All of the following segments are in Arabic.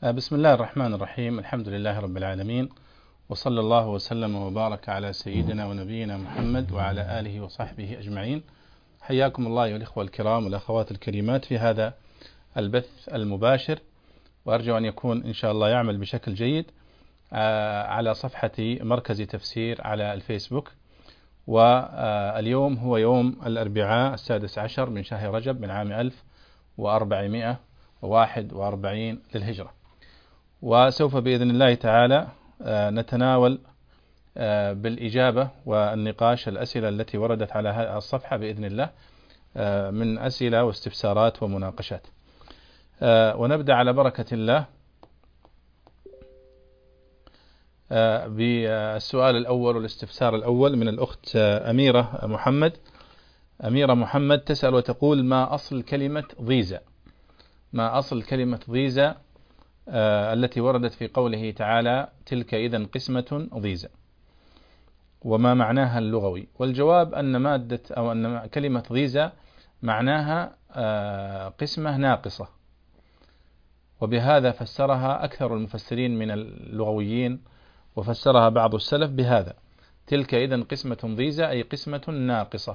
بسم الله الرحمن الرحيم. الحمد لله رب العالمين، وصلى الله وسلم وبارك على سيدنا ونبينا محمد وعلى آله وصحبه أجمعين. حياكم الله أيها الإخوة الكرام والأخوات الكريمات في هذا البث المباشر، وأرجو أن يكون إن شاء الله يعمل بشكل جيد على صفحة مركز تفسير على الفيسبوك. واليوم هو يوم الأربعاء 16 من شهر رجب من عام 1441 للهجرة، وسوف بإذن الله تعالى نتناول بالإجابة والنقاش الأسئلة التي وردت على هذه الصفحة بإذن الله من أسئلة واستفسارات ومناقشات. ونبدأ على بركة الله بالسؤال الأول والاستفسار الأول من الأخت أميرة محمد. أميرة محمد تسأل وتقول: ما أصل كلمة ضيزة؟ ما أصل كلمة ضيزة التي وردت في قوله تعالى: تلك إذن قسمة ضيزة، وما معناها اللغوي؟ والجواب أن مادة أو أن كلمة ضيزة معناها قسمة ناقصة، وبهذا فسرها أكثر المفسرين من اللغويين، وفسرها بعض السلف بهذا: تلك إذن قسمة ضيزة أي قسمة ناقصة.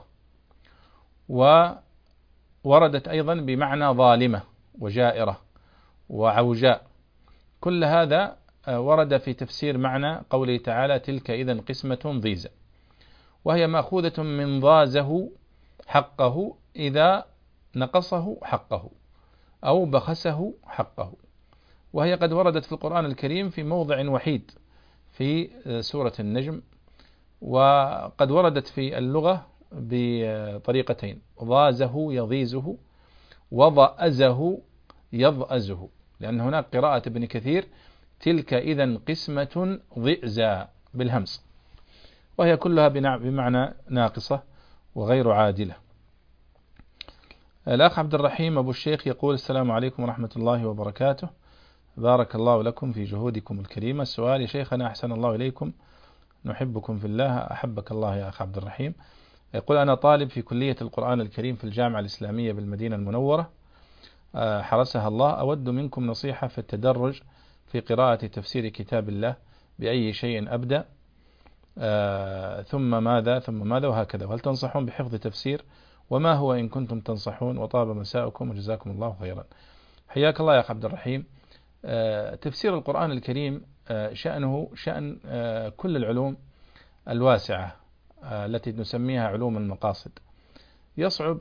ووردت أيضا بمعنى ظالمة وجائرة وعوجاء. كل هذا ورد في تفسير معنى قوله تعالى: تلك إذن قسمة ضيزة، وهي مأخوذة من ضازه حقه إذا نقصه حقه أو بخسه حقه، وهي قد وردت في القرآن الكريم في موضع وحيد في سورة النجم، وقد وردت في اللغة بطريقتين: ضازه يضيزه، وضأزه يضأزه، لأن هناك قراءة ابن كثير: تلك إذن قسمة ضئزى بالهمس، وهي كلها بمعنى ناقصة وغير عادلة. الأخ عبد الرحيم أبو الشيخ يقول: السلام عليكم ورحمة الله وبركاته، بارك الله لكم في جهودكم الكريمة. السؤال: يا شيخنا أحسن الله إليكم، نحبكم في الله، أحبك الله يا أخ عبد الرحيم. يقول: أنا طالب في كلية القرآن الكريم في الجامعة الإسلامية بالمدينة المنورة، حرسها الله. أود منكم نصيحة في التدرج في قراءة تفسير كتاب الله، بأي شيء أبدأ، ثم ماذا ثم ماذا وهكذا، وهل تنصحون بحفظ تفسير، وما هو إن كنتم تنصحون، وطاب مساءكم وجزاكم الله خيرا. حياك الله يا أخ عبد الرحيم. تفسير القرآن الكريم شأنه شأن كل العلوم الواسعة التي نسميها علوم المقاصد. يصعب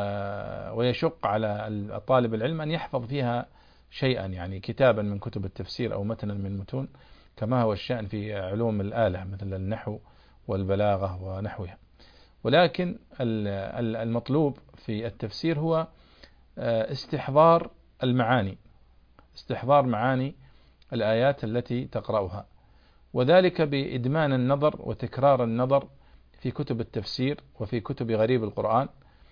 ويشق على طالب العلم أن يحفظ فيها شيئا، يعني كتابا من كتب التفسير أو متنا من متون، كما هو الشأن في علوم الآلة مثل النحو والبلاغة ونحوها. ولكن المطلوب في التفسير هو استحضار المعاني، استحضار معاني الآيات التي تقرأها، وذلك بإدمان النظر وتكرار النظر في كتب التفسير وفي كتب غريب القرآن،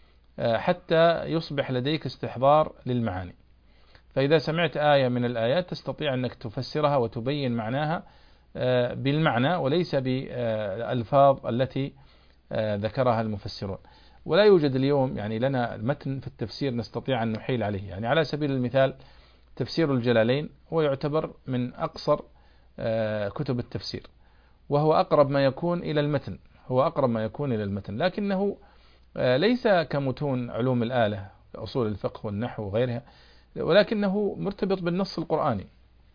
حتى يصبح لديك استحضار للمعاني. فإذا سمعت آية من الآيات تستطيع أنك تفسرها وتبين معناها بالمعنى وليس بالألفاظ التي ذكرها المفسرون. ولا يوجد اليوم يعني لنا متن في التفسير نستطيع أن نحيل عليه. يعني على سبيل المثال تفسير الجلالين هو يعتبر من أقصر كتب التفسير، وهو أقرب ما يكون إلى المتن، هو أقرب ما يكون إلى المتن، لكنه ليس كمتون علوم الآلة أصول الفقه والنحو وغيرها، ولكنه مرتبط بالنص القرآني.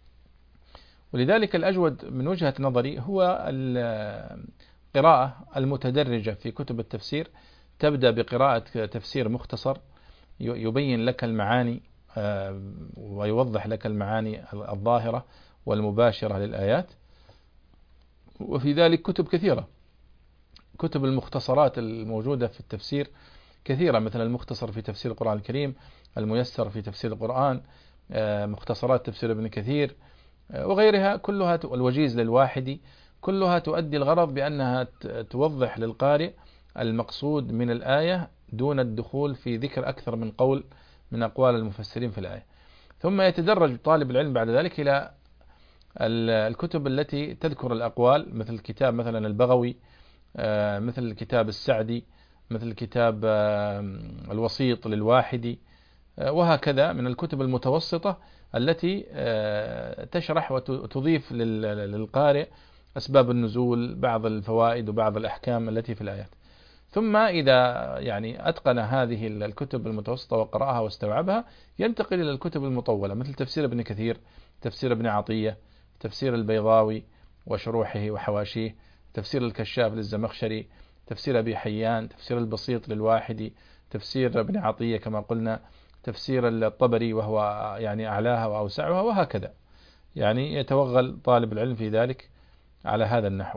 ولذلك الأجود من وجهة نظري هو القراءة المتدرجة في كتب التفسير. تبدأ بقراءة تفسير مختصر يبين لك المعاني ويوضح لك المعاني الظاهرة والمباشرة للآيات، وفي ذلك كتب كثيرة. كتب المختصرات الموجودة في التفسير كثيرة، مثل المختصر في تفسير القرآن الكريم، الميسر في تفسير القرآن، مختصرات تفسير ابن كثير وغيرها، كلها الوجيز للواحدي، كلها تؤدي الغرض بأنها توضح للقارئ المقصود من الآية دون الدخول في ذكر أكثر من قول من أقوال المفسرين في الآية. ثم يتدرج طالب العلم بعد ذلك إلى الكتب التي تذكر الأقوال، مثل كتاب مثلا البغوي، مثل كتاب السعدي، مثل كتاب الوسيط للواحدي، وهكذا من الكتب المتوسطة التي تشرح وتضيف للقارئ أسباب النزول، بعض الفوائد وبعض الأحكام التي في الآيات. ثم إذا يعني أتقن هذه الكتب المتوسطة وقرأها واستوعبها، ينتقل إلى الكتب المطولة مثل تفسير ابن كثير، تفسير ابن عطية، تفسير البيضاوي وشروحه وحواشيه، تفسير الكشاف للزمخشري، تفسير أبي حيان، تفسير البسيط للواحدي، تفسير ابن عطية كما قلنا، تفسير الطبري وهو يعني أعلاها وأوسعها، وهكذا. يعني يتوغل طالب العلم في ذلك على هذا النحو.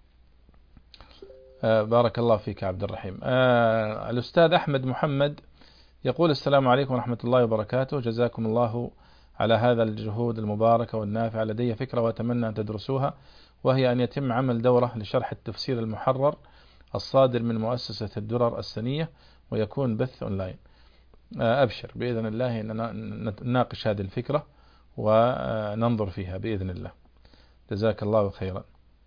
بارك الله فيك عبد الرحيم. الأستاذ أحمد محمد يقول: السلام عليكم ورحمة الله وبركاته، جزاكم الله على هذا الجهود المباركة والنافعة. لدي فكرة وأتمنى أن تدرسوها، وهي أن يتم عمل دورة لشرح التفسير المحرر الصادر من مؤسسة الدرر السنية، ويكون بث أونلاين. أبشر بإذن الله أننا نناقش هذه الفكرة وننظر فيها بإذن الله. جزاك الله خيرا.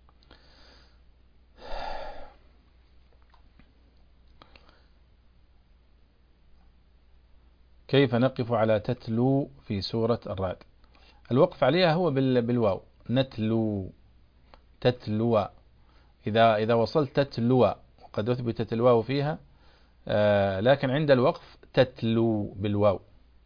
كيف نقف على تتلو في سورة الرعد؟ الوقف عليها هو بالواو، نتلو، تتلو. إذا وصلت تتلو، وقد أثبتت الواو فيها، لكن عند الوقف تتلو بالواو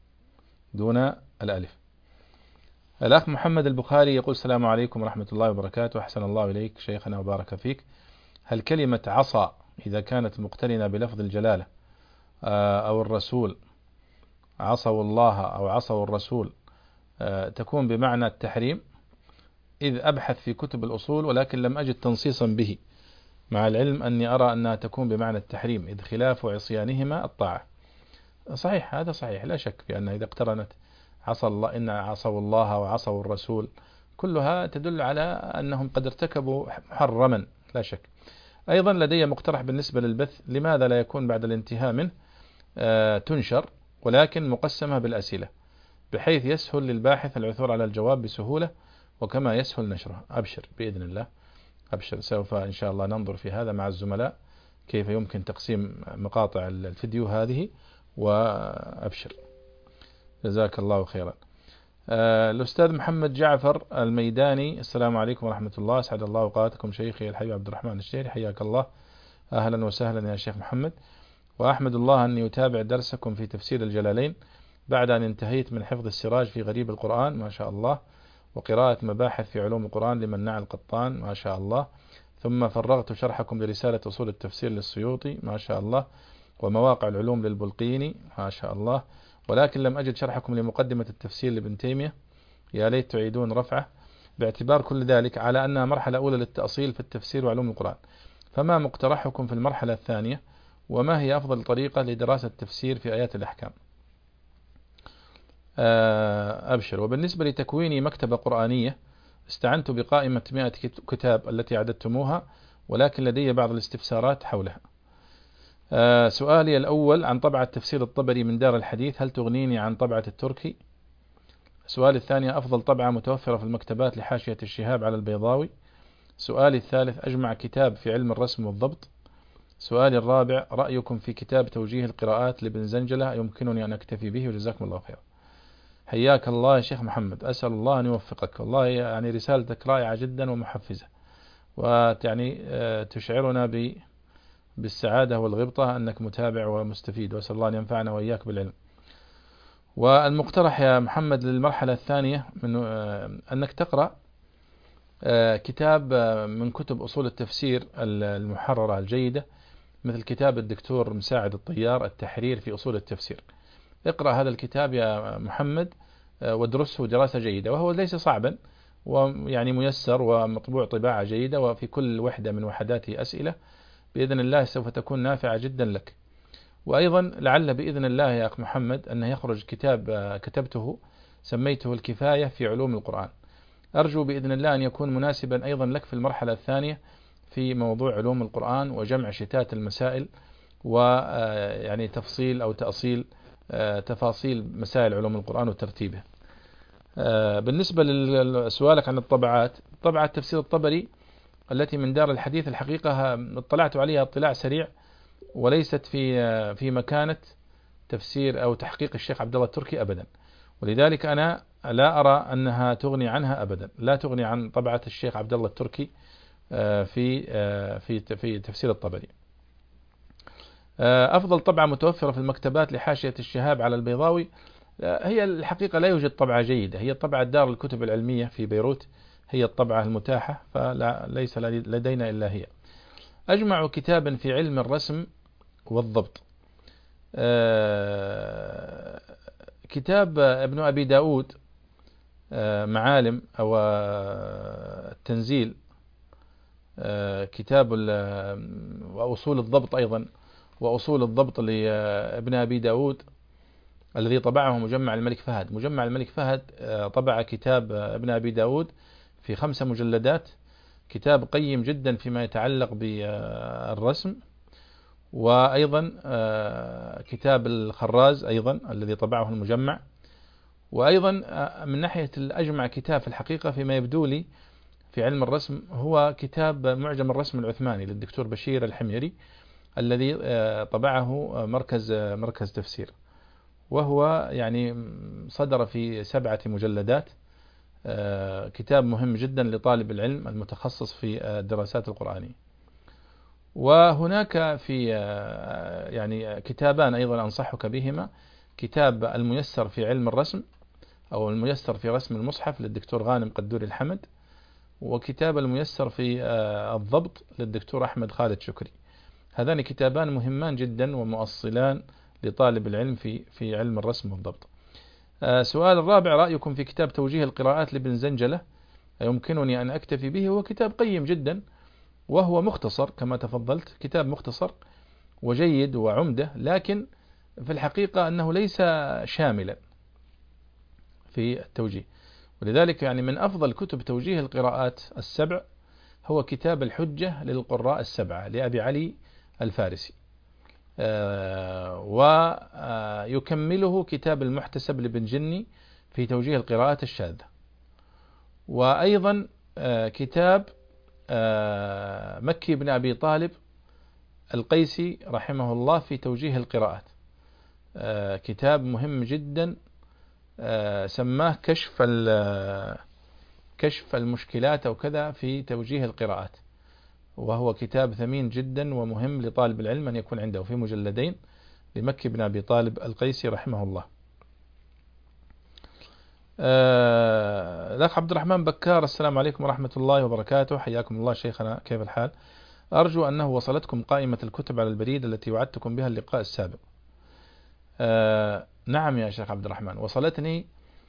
دون الألف. الأخ محمد البخاري يقول: السلام عليكم ورحمة الله وبركاته، أحسن الله إليك شيخنا وبارك فيك. هل كلمة عصى إذا كانت مقترنة بلفظ الجلالة أو الرسول، عصوا الله أو عصوا الرسول، تكون بمعنى التحريم؟ إذ أبحث في كتب الأصول ولكن لم أجد تنصيصا به، مع العلم أني أرى أنها تكون بمعنى التحريم، إذ خلاف عصيانهما الطاعة. صحيح، هذا صحيح، لا شك في أن إذا اقترنت عصى الله، إن عصوا الله وعصوا الرسول، كلها تدل على أنهم قد ارتكبوا محرما، لا شك. أيضا لدي مقترح بالنسبة للبث: لماذا لا يكون بعد الانتهاء منه تنشر، ولكن مقسمة بالأسئلة، بحيث يسهل للباحث العثور على الجواب بسهولة، وكما يسهل نشرها. أبشر بإذن الله، أبشر، سوف إن شاء الله ننظر في هذا مع الزملاء، كيف يمكن تقسيم مقاطع الفيديو هذه، وأبشر. جزاك الله خيرا. الأستاذ محمد جعفر الميداني: السلام عليكم ورحمة الله، أسعد الله أوقاتكم شيخي الحبيب عبد الرحمن الشهري، حياك الله. أهلا وسهلا يا شيخ محمد، وأحمد الله أني أتابع درسكم في تفسير الجلالين بعد أن انتهيت من حفظ السراج في غريب القرآن، ما شاء الله، وقراءة مباحث في علوم القرآن لمناع القطان، ما شاء الله، ثم فرغت شرحكم لرسالة أصول التفسير للسيوطي، ما شاء الله، ومواقع العلوم للبلقيني، ما شاء الله، ولكن لم أجد شرحكم لمقدمة التفسير لابن تيمية، يا ليت تعيدون رفعه، باعتبار كل ذلك على أنها مرحلة أولى للتأصيل في التفسير وعلوم القرآن. فما مقترحكم في المرحلة الثانية، وما هي أفضل طريقة لدراسة التفسير في آيات الأحكام؟ أبشر. وبالنسبة لتكويني مكتبة قرآنية، استعنت بقائمة 100 كتاب التي عددتموها، ولكن لدي بعض الاستفسارات حولها. سؤالي الأول عن طبعة تفسير الطبري من دار الحديث، هل تغنيني عن طبعة التركي؟ سؤالي الثاني: أفضل طبعة متوفرة في المكتبات لحاشية الشهاب على البيضاوي؟ سؤالي الثالث: أجمع كتاب في علم الرسم والضبط؟ سؤالي الرابع: رأيكم في كتاب توجيه القراءات لابن زنجلة، يمكنني أن أكتفي به؟ وجزاكم الله خيرا. حياك الله يا شيخ محمد، أسأل الله أن يوفقك، والله يعني رسالتك رائعة جدا ومحفزة، ويعني تشعرنا بالسعادة والغبطة أنك متابع ومستفيد، وأسأل الله أن ينفعنا وإياك بالعلم. والمقترح يا محمد للمرحلة الثانية من أنك تقرأ كتاب من كتب أصول التفسير المحررة الجيدة، مثل كتاب الدكتور مساعد الطيار التحرير في أصول التفسير. اقرأ هذا الكتاب يا محمد وادرسه دراسة جيدة، وهو ليس صعبا، ويعني ميسر ومطبوع طباعة جيدة، وفي كل وحدة من وحداته أسئلة، بإذن الله سوف تكون نافعة جدا لك. وأيضا لعل بإذن الله يا أخ محمد أنه يخرج كتاب كتبته سميته الكفاية في علوم القرآن، أرجو بإذن الله أن يكون مناسبا أيضا لك في المرحلة الثانية في موضوع علوم القرآن وجمع شتات المسائل، ويعني تفصيل أو تأصيل تفاصيل مسائل علوم القرآن وترتيبه. بالنسبة لسؤالك عن الطبعات، طبعة تفسير الطبري التي من دار الحديث، الحقيقة اطلعت عليها اطلاع سريع، وليست في مكانة تفسير أو تحقيق الشيخ عبد الله التركي أبدا، ولذلك أنا لا أرى أنها تغني عنها أبدا، لا تغني عن طبعة الشيخ عبد الله التركي في تفسير الطبري. أفضل طبعة متوفرة في المكتبات لحاشية الشهاب على البيضاوي، هي الحقيقة لا يوجد طبعة جيدة، هي طبعة دار الكتب العلمية في بيروت، هي الطبعة المتاحة، فليس لدينا إلا هي. أجمع كتابا في علم الرسم والضبط، كتاب ابن أبي داود معالم أو التنزيل، كتاب وأصول الضبط أيضا، وأصول الضبط لابن أبي داود الذي طبعه مجمع الملك فهد. مجمع الملك فهد طبع كتاب ابن أبي داود في 5 مجلدات، كتاب قيم جدا فيما يتعلق بالرسم. وأيضا كتاب الخراز أيضا الذي طبعه المجمع. وأيضا من ناحية الأجمع كتاب في الحقيقة فيما يبدو لي في علم الرسم هو كتاب معجم الرسم العثماني للدكتور بشير الحميري الذي طبعه مركز تفسير، وهو يعني صدر في 7 مجلدات، كتاب مهم جدا لطالب العلم المتخصص في الدراسات القرآنية. وهناك في يعني كتابان أيضا أنصحك بهما، كتاب الميسر في علم الرسم أو الميسر في رسم المصحف للدكتور غانم قدوري الحمد، وكتاب الميسر في الضبط للدكتور أحمد خالد شكري. هذان كتابان مهمان جدا ومؤصلان لطالب العلم في علم الرسم والضبط. سؤال الرابع: رأيكم في كتاب توجيه القراءات لابن زنجلة؟ يمكنني أن أكتفي به، هو كتاب قيم جدا وهو مختصر كما تفضلت، كتاب مختصر وجيد وعمدة، لكن في الحقيقة أنه ليس شاملا في التوجيه. ولذلك يعني من أفضل كتب توجيه القراءات 7 هو كتاب الحجة للقراء 7 لأبي علي الفارسي، ويكمله كتاب المحتسب لابن جني في توجيه القراءات الشاذة. وأيضا كتاب مكي بن أبي طالب القيسي رحمه الله في توجيه القراءات، كتاب مهم جدا، سماه كشف المشكلات أو كذا في توجيه القراءات، وهو كتاب ثمين جدا ومهم لطالب العلم أن يكون عنده في مجلدين لمكي بن أبي طالب القيسي رحمه الله. الأخ عبد الرحمن بكار: السلام عليكم ورحمة الله وبركاته. حياكم الله شيخنا، كيف الحال؟ أرجو أنه وصلتكم قائمة الكتب على البريد التي وعدتكم بها اللقاء السابق. نعم يا شيخ عبد الرحمن، وصلتني،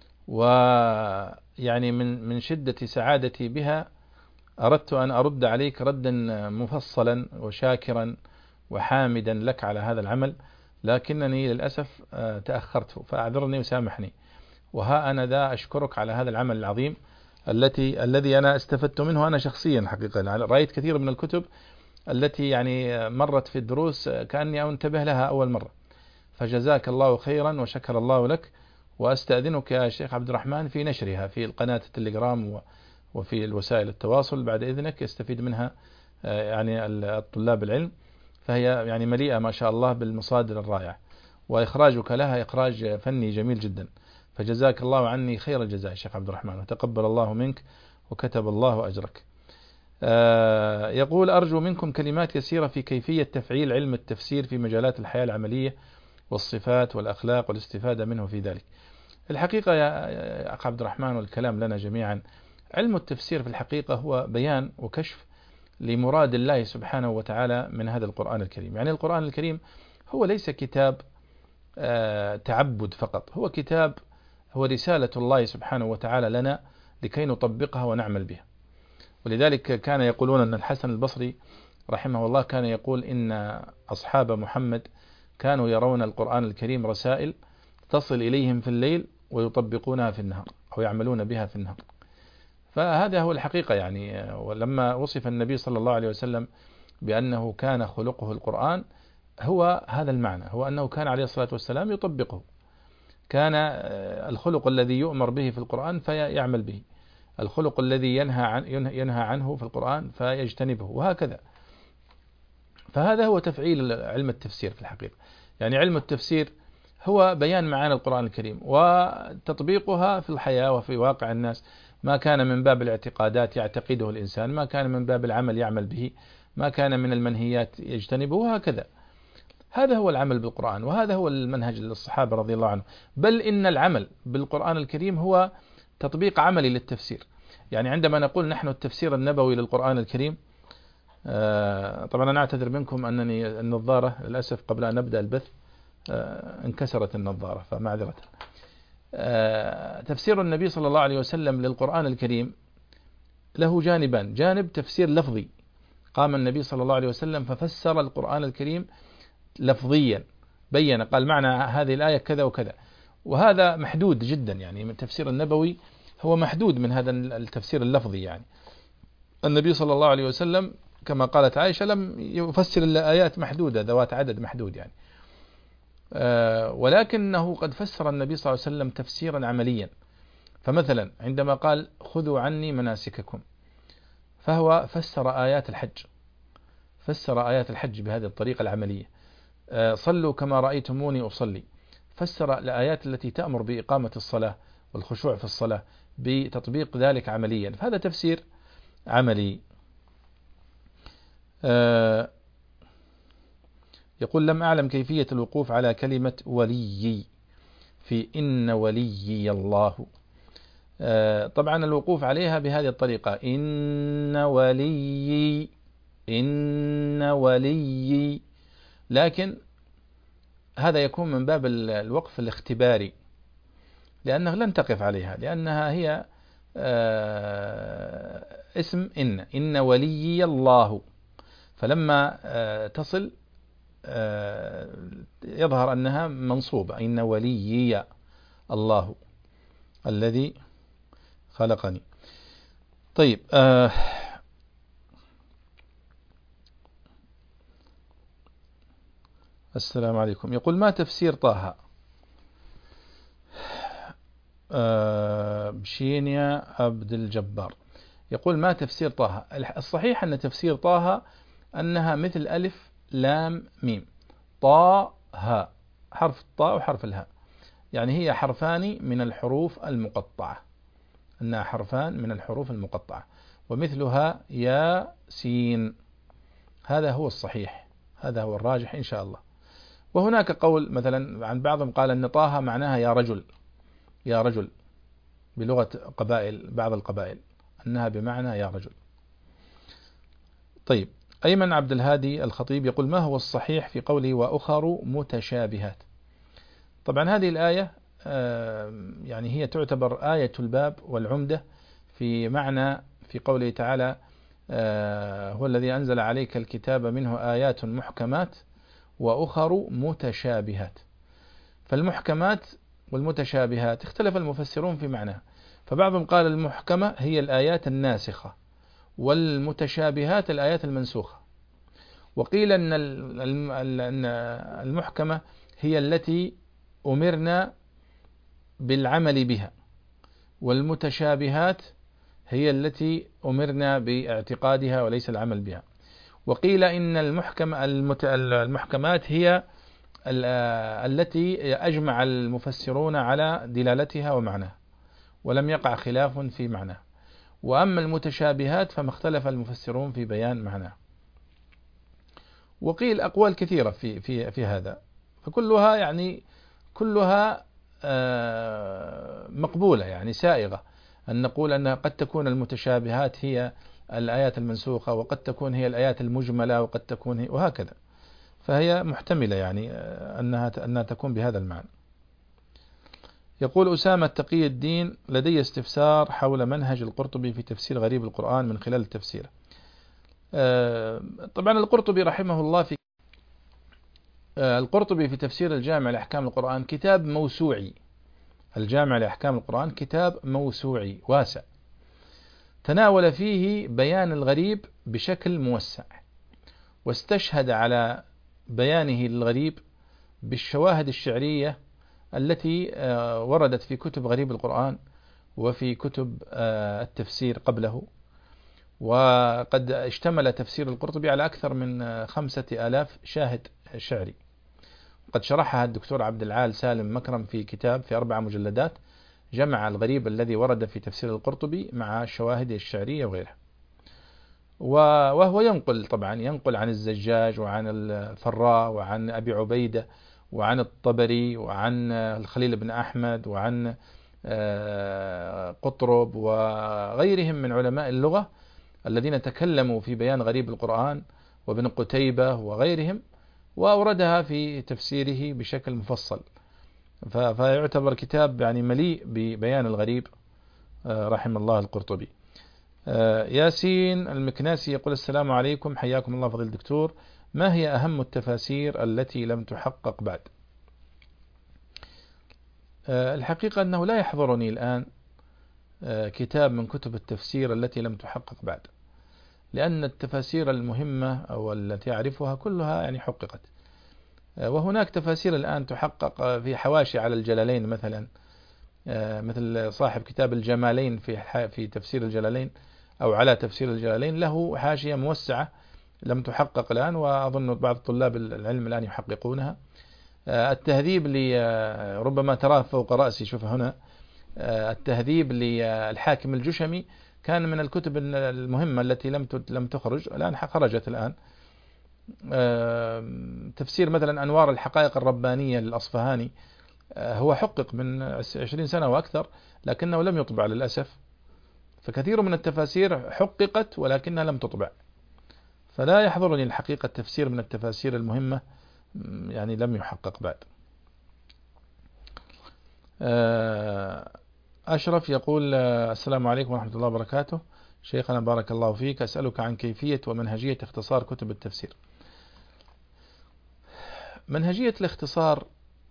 ويعني من شدة سعادتي بها أردت أن أرد عليك ردا مفصلا وشاكرا وحامدا لك على هذا العمل، لكنني للأسف تأخرت، فأعذرني وسامحني. وها أنا ذا أشكرك على هذا العمل العظيم الذي أنا استفدت منه أنا شخصيا حقيقة. رأيت كثير من الكتب التي يعني مرت في الدروس كأني أنتبه لها أول مرة، فجزاك الله خيرا وشكر الله لك. وأستأذنك يا شيخ عبد الرحمن في نشرها في قناة التليجرام وفي الوسائل التواصل بعد إذنك، يستفيد منها يعني الطلاب العلم، فهي يعني مليئة ما شاء الله بالمصادر الرائعة، وإخراجك لها إخراج فني جميل جدا، فجزاك الله عني خير الجزاء شيخ عبد الرحمن، وتقبل الله منك وكتب الله أجرك. يقول: أرجو منكم كلمات يسيرة في كيفية تفعيل علم التفسير في مجالات الحياة العملية والصفات والأخلاق والاستفادة منه في ذلك. الحقيقة يا أخ عبد الرحمن، والكلام لنا جميعا، علم التفسير في الحقيقة هو بيان وكشف لمراد الله سبحانه وتعالى من هذا القرآن الكريم. يعني القرآن الكريم هو ليس كتاب تعبد فقط، هو كتاب، هو رسالة الله سبحانه وتعالى لنا لكي نطبقها ونعمل بها. ولذلك كان يقولون أن الحسن البصري رحمه الله كان يقول إن أصحاب محمد كانوا يرون القرآن الكريم رسائل تصل إليهم في الليل ويطبقونها في النهار أو يعملون بها في النهار. فهذا هو الحقيقة يعني. ولما وصف النبي صلى الله عليه وسلم بأنه كان خلقه القرآن، هو هذا المعنى، هو أنه كان عليه الصلاة والسلام يطبقه، كان الخلق الذي يؤمر به في القرآن فيعمل به، الخلق الذي ينهى عنه في القرآن فيجتنبه، وهكذا. فهذا هو تفعيل علم التفسير في الحقيقة. يعني علم التفسير هو بيان معاني القرآن الكريم وتطبيقها في الحياة وفي واقع الناس، ما كان من باب الاعتقادات يعتقده الإنسان، ما كان من باب العمل يعمل به، ما كان من المنهيات يجتنبه، وهكذا. هذا هو العمل بالقرآن، وهذا هو المنهج للصحابة رضي الله عنهم. بل إن العمل بالقرآن الكريم هو تطبيق عملي للتفسير. يعني عندما نقول نحن التفسير النبوي للقرآن الكريم، طبعا أنا أعتذر منكم أنني النظارة للأسف قبل أن نبدأ البث انكسرت النظارة، فمعذرة. تفسير النبي صلى الله عليه وسلم للقرآن الكريم له جانبان: جانب تفسير لفظي، قام النبي صلى الله عليه وسلم ففسر القرآن الكريم لفظيا، بين قال معنى هذه الآية كذا وكذا، وهذا محدود جدا. يعني من التفسير النبوي هو محدود من هذا التفسير اللفظي. يعني النبي صلى الله عليه وسلم كما قالت عائشة لم يفسر إلا آيات محدودة ذوات عدد محدود يعني. ولكنه قد فسر النبي صلى الله عليه وسلم تفسيرا عمليا. فمثلا عندما قال خذوا عني مناسككم، فهو فسر آيات الحج، فسر آيات الحج بهذه الطريقة العملية. صلوا كما رأيتموني أصلي، فسر الآيات التي تأمر بإقامة الصلاة والخشوع في الصلاة بتطبيق ذلك عمليا، فهذا تفسير عملي. يقول لم أعلم كيفية الوقوف على كلمة ولي في إن وليي الله. طبعا الوقوف عليها بهذه الطريقة: إن وليي، إن وليي، لكن هذا يكون من باب الوقف الاختباري، لأنه لن تقف عليها، لأنها هي اسم إن وليي الله، فلما تصل يظهر أنها منصوبة: إن وليي الله الذي خلقني. طيب، السلام عليكم. يقول ما تفسير طه؟ بشينيا عبد الجبار يقول ما تفسير طه؟ الصحيح أن تفسير طه أنها مثل ألف لام ميم، طا ها، حرف الطاء وحرف الهاء، يعني هي حرفان من الحروف المقطعة، أنها حرفان من الحروف المقطعة، ومثلها يا سين. هذا هو الصحيح، هذا هو الراجح إن شاء الله. وهناك قول مثلا عن بعضهم قال أن طه معناها يا رجل، يا رجل، بلغة قبائل بعض القبائل أنها بمعنى يا رجل. طيب، أيمن عبد الهادي الخطيب يقول ما هو الصحيح في قوله وأخر متشابهات؟ طبعا هذه الآية يعني هي تعتبر آية الباب والعمدة في معنى في قوله تعالى هو الذي أنزل عليك الكتاب منه آيات محكمات وأخر متشابهات. فالمحكمات والمتشابهات اختلف المفسرون في معناها، فبعضهم قال المحكمة هي الآيات الناسخة، والمتشابهات الآيات المنسوخة. وقيل أن المحكمة هي التي أمرنا بالعمل بها، والمتشابهات هي التي أمرنا باعتقادها وليس العمل بها. وقيل إن المحكمات هي التي أجمع المفسرون على دلالتها ومعناها ولم يقع خلاف في معناها، وأما المتشابهات فما اختلف المفسرون في بيان معناها. وقيل أقوال كثيرة في هذا، فكلها يعني كلها مقبولة، يعني سائغة، أن نقول أن قد تكون المتشابهات هي الآيات المنسوخة، وقد تكون هي الآيات المجملة، وقد تكون هي، وهكذا. فهي محتملة يعني أنها تكون بهذا المعنى. يقول أسامة تقي الدين لدي استفسار حول منهج القرطبي في تفسير غريب القرآن من خلال التفسير. طبعا القرطبي رحمه الله القرطبي في تفسير الجامع لأحكام القرآن كتاب موسوعي. الجامع لأحكام القرآن كتاب موسوعي واسع، تناول فيه بيان الغريب بشكل موسع، واستشهد على بيانه للغريب بالشواهد الشعرية التي وردت في كتب غريب القرآن وفي كتب التفسير قبله. وقد اشتمل تفسير القرطبي على أكثر من 5000 شاهد شعري. قد شرحها الدكتور عبد العال سالم مكرم في كتاب في 4 مجلدات، جمع الغريب الذي ورد في تفسير القرطبي مع الشواهد الشعرية وغيرها. وهو ينقل طبعا، ينقل عن الزجاج وعن الفراء وعن أبي عبيدة وعن الطبري وعن الخليل بن أحمد وعن قطرب وغيرهم من علماء اللغة الذين تكلموا في بيان غريب القرآن، وابن قتيبة وغيرهم، وأوردها في تفسيره بشكل مفصل. فيعتبر كتاب يعني مليء ببيان الغريب رحم الله القرطبي. ياسين المكناسي يقول: السلام عليكم، حياكم الله فضيل الدكتور، ما هي أهم التفاسير التي لم تحقق بعد؟ الحقيقة أنه لا يحضرني الآن كتاب من كتب التفسير التي لم تحقق بعد، لأن التفاسير المهمة أو التي أعرفها كلها يعني حققت، وهناك تفاسير الآن تحقق في حواشي على الجلالين مثلا، مثل صاحب كتاب الجمالين في تفسير الجلالين أو على تفسير الجلالين، له حاشية موسعة لم تحقق الآن، وأظن بعض طلاب العلم الآن يحققونها. التهذيب ربما تراه فوق رأسي، شوف هنا، التهذيب للحاكم الجشمي كان من الكتب المهمة التي لم تخرج، الآن خرجت الآن. تفسير مثلا أنوار الحقائق الربانية للأصفهاني، هو حقق من 20 سنة وأكثر، لكنه لم يطبع للأسف. فكثير من التفاسير حققت ولكنها لم تطبع، فلا يحضرني الحقيقة تفسير من التفاسير المهمة يعني لم يحقق بعد. أشرف يقول: السلام عليكم ورحمة الله وبركاته، شيخنا بارك الله فيك، أسألك عن كيفية ومنهجية اختصار كتب التفسير. منهجية الاختصار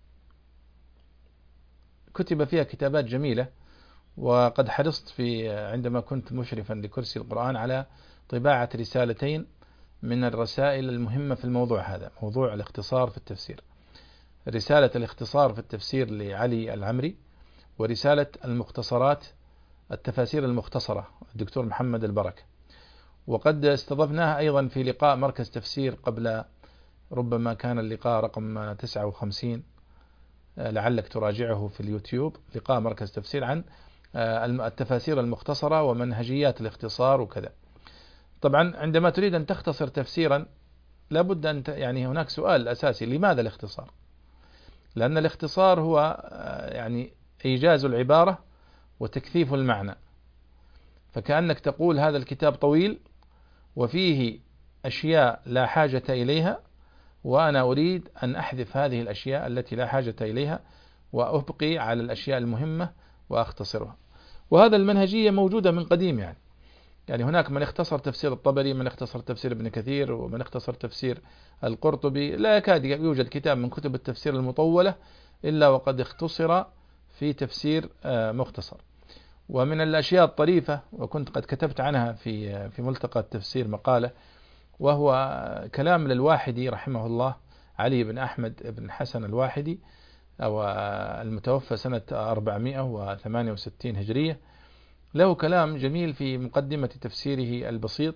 كتب فيها كتابات جميلة، وقد حرصت عندما كنت مشرفا لكرسي القرآن على طباعة رسالتين من الرسائل المهمة في الموضوع هذا، موضوع الاختصار في التفسير: رسالة الاختصار في التفسير لعلي العمري، ورسالة المختصرات التفاسير المختصرة الدكتور محمد البركة. وقد استضفناها أيضا في لقاء مركز تفسير قبل، ربما كان اللقاء رقم 59، لعلك تراجعه في اليوتيوب، لقاء مركز تفسير عن التفاسير المختصرة ومنهجيات الاختصار وكذا. طبعا عندما تريد أن تختصر تفسيرا لابد أن يعني هناك سؤال أساسي: لماذا الاختصار؟ لأن الاختصار هو يعني إيجاز العبارة وتكثيف المعنى، فكأنك تقول هذا الكتاب طويل وفيه أشياء لا حاجة إليها، وأنا أريد أن أحذف هذه الأشياء التي لا حاجة إليها وأبقي على الأشياء المهمة وأختصرها. وهذا المنهجية موجودة من قديم، يعني هناك من اختصر تفسير الطبري، من اختصر تفسير ابن كثير، ومن اختصر تفسير القرطبي، لا يكاد يوجد كتاب من كتب التفسير المطولة إلا وقد اختصر في تفسير مختصر. ومن الأشياء الطريفة، وكنت قد كتبت عنها في ملتقى التفسير مقالة، وهو كلام للواحدي رحمه الله، علي بن أحمد بن حسن الواحدي، أو المتوفى سنة 468 هجرية، له كلام جميل في مقدمة تفسيره البسيط،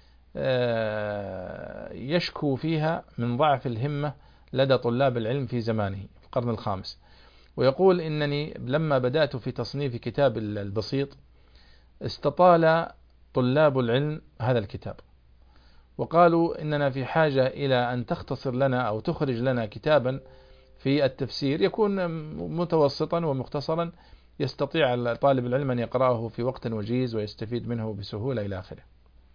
يشكو فيها من ضعف الهمة لدى طلاب العلم في زمانه في القرن الخامس، ويقول: إنني لما بدأت في تصنيف كتاب البسيط استطال طلاب العلم هذا الكتاب، وقالوا إننا في حاجة إلى أن تختصر لنا أو تخرج لنا كتابا في التفسير يكون متوسطا ومختصرا يستطيع طالب العلم أن يقرأه في وقت وجيز ويستفيد منه بسهولة إلى آخره.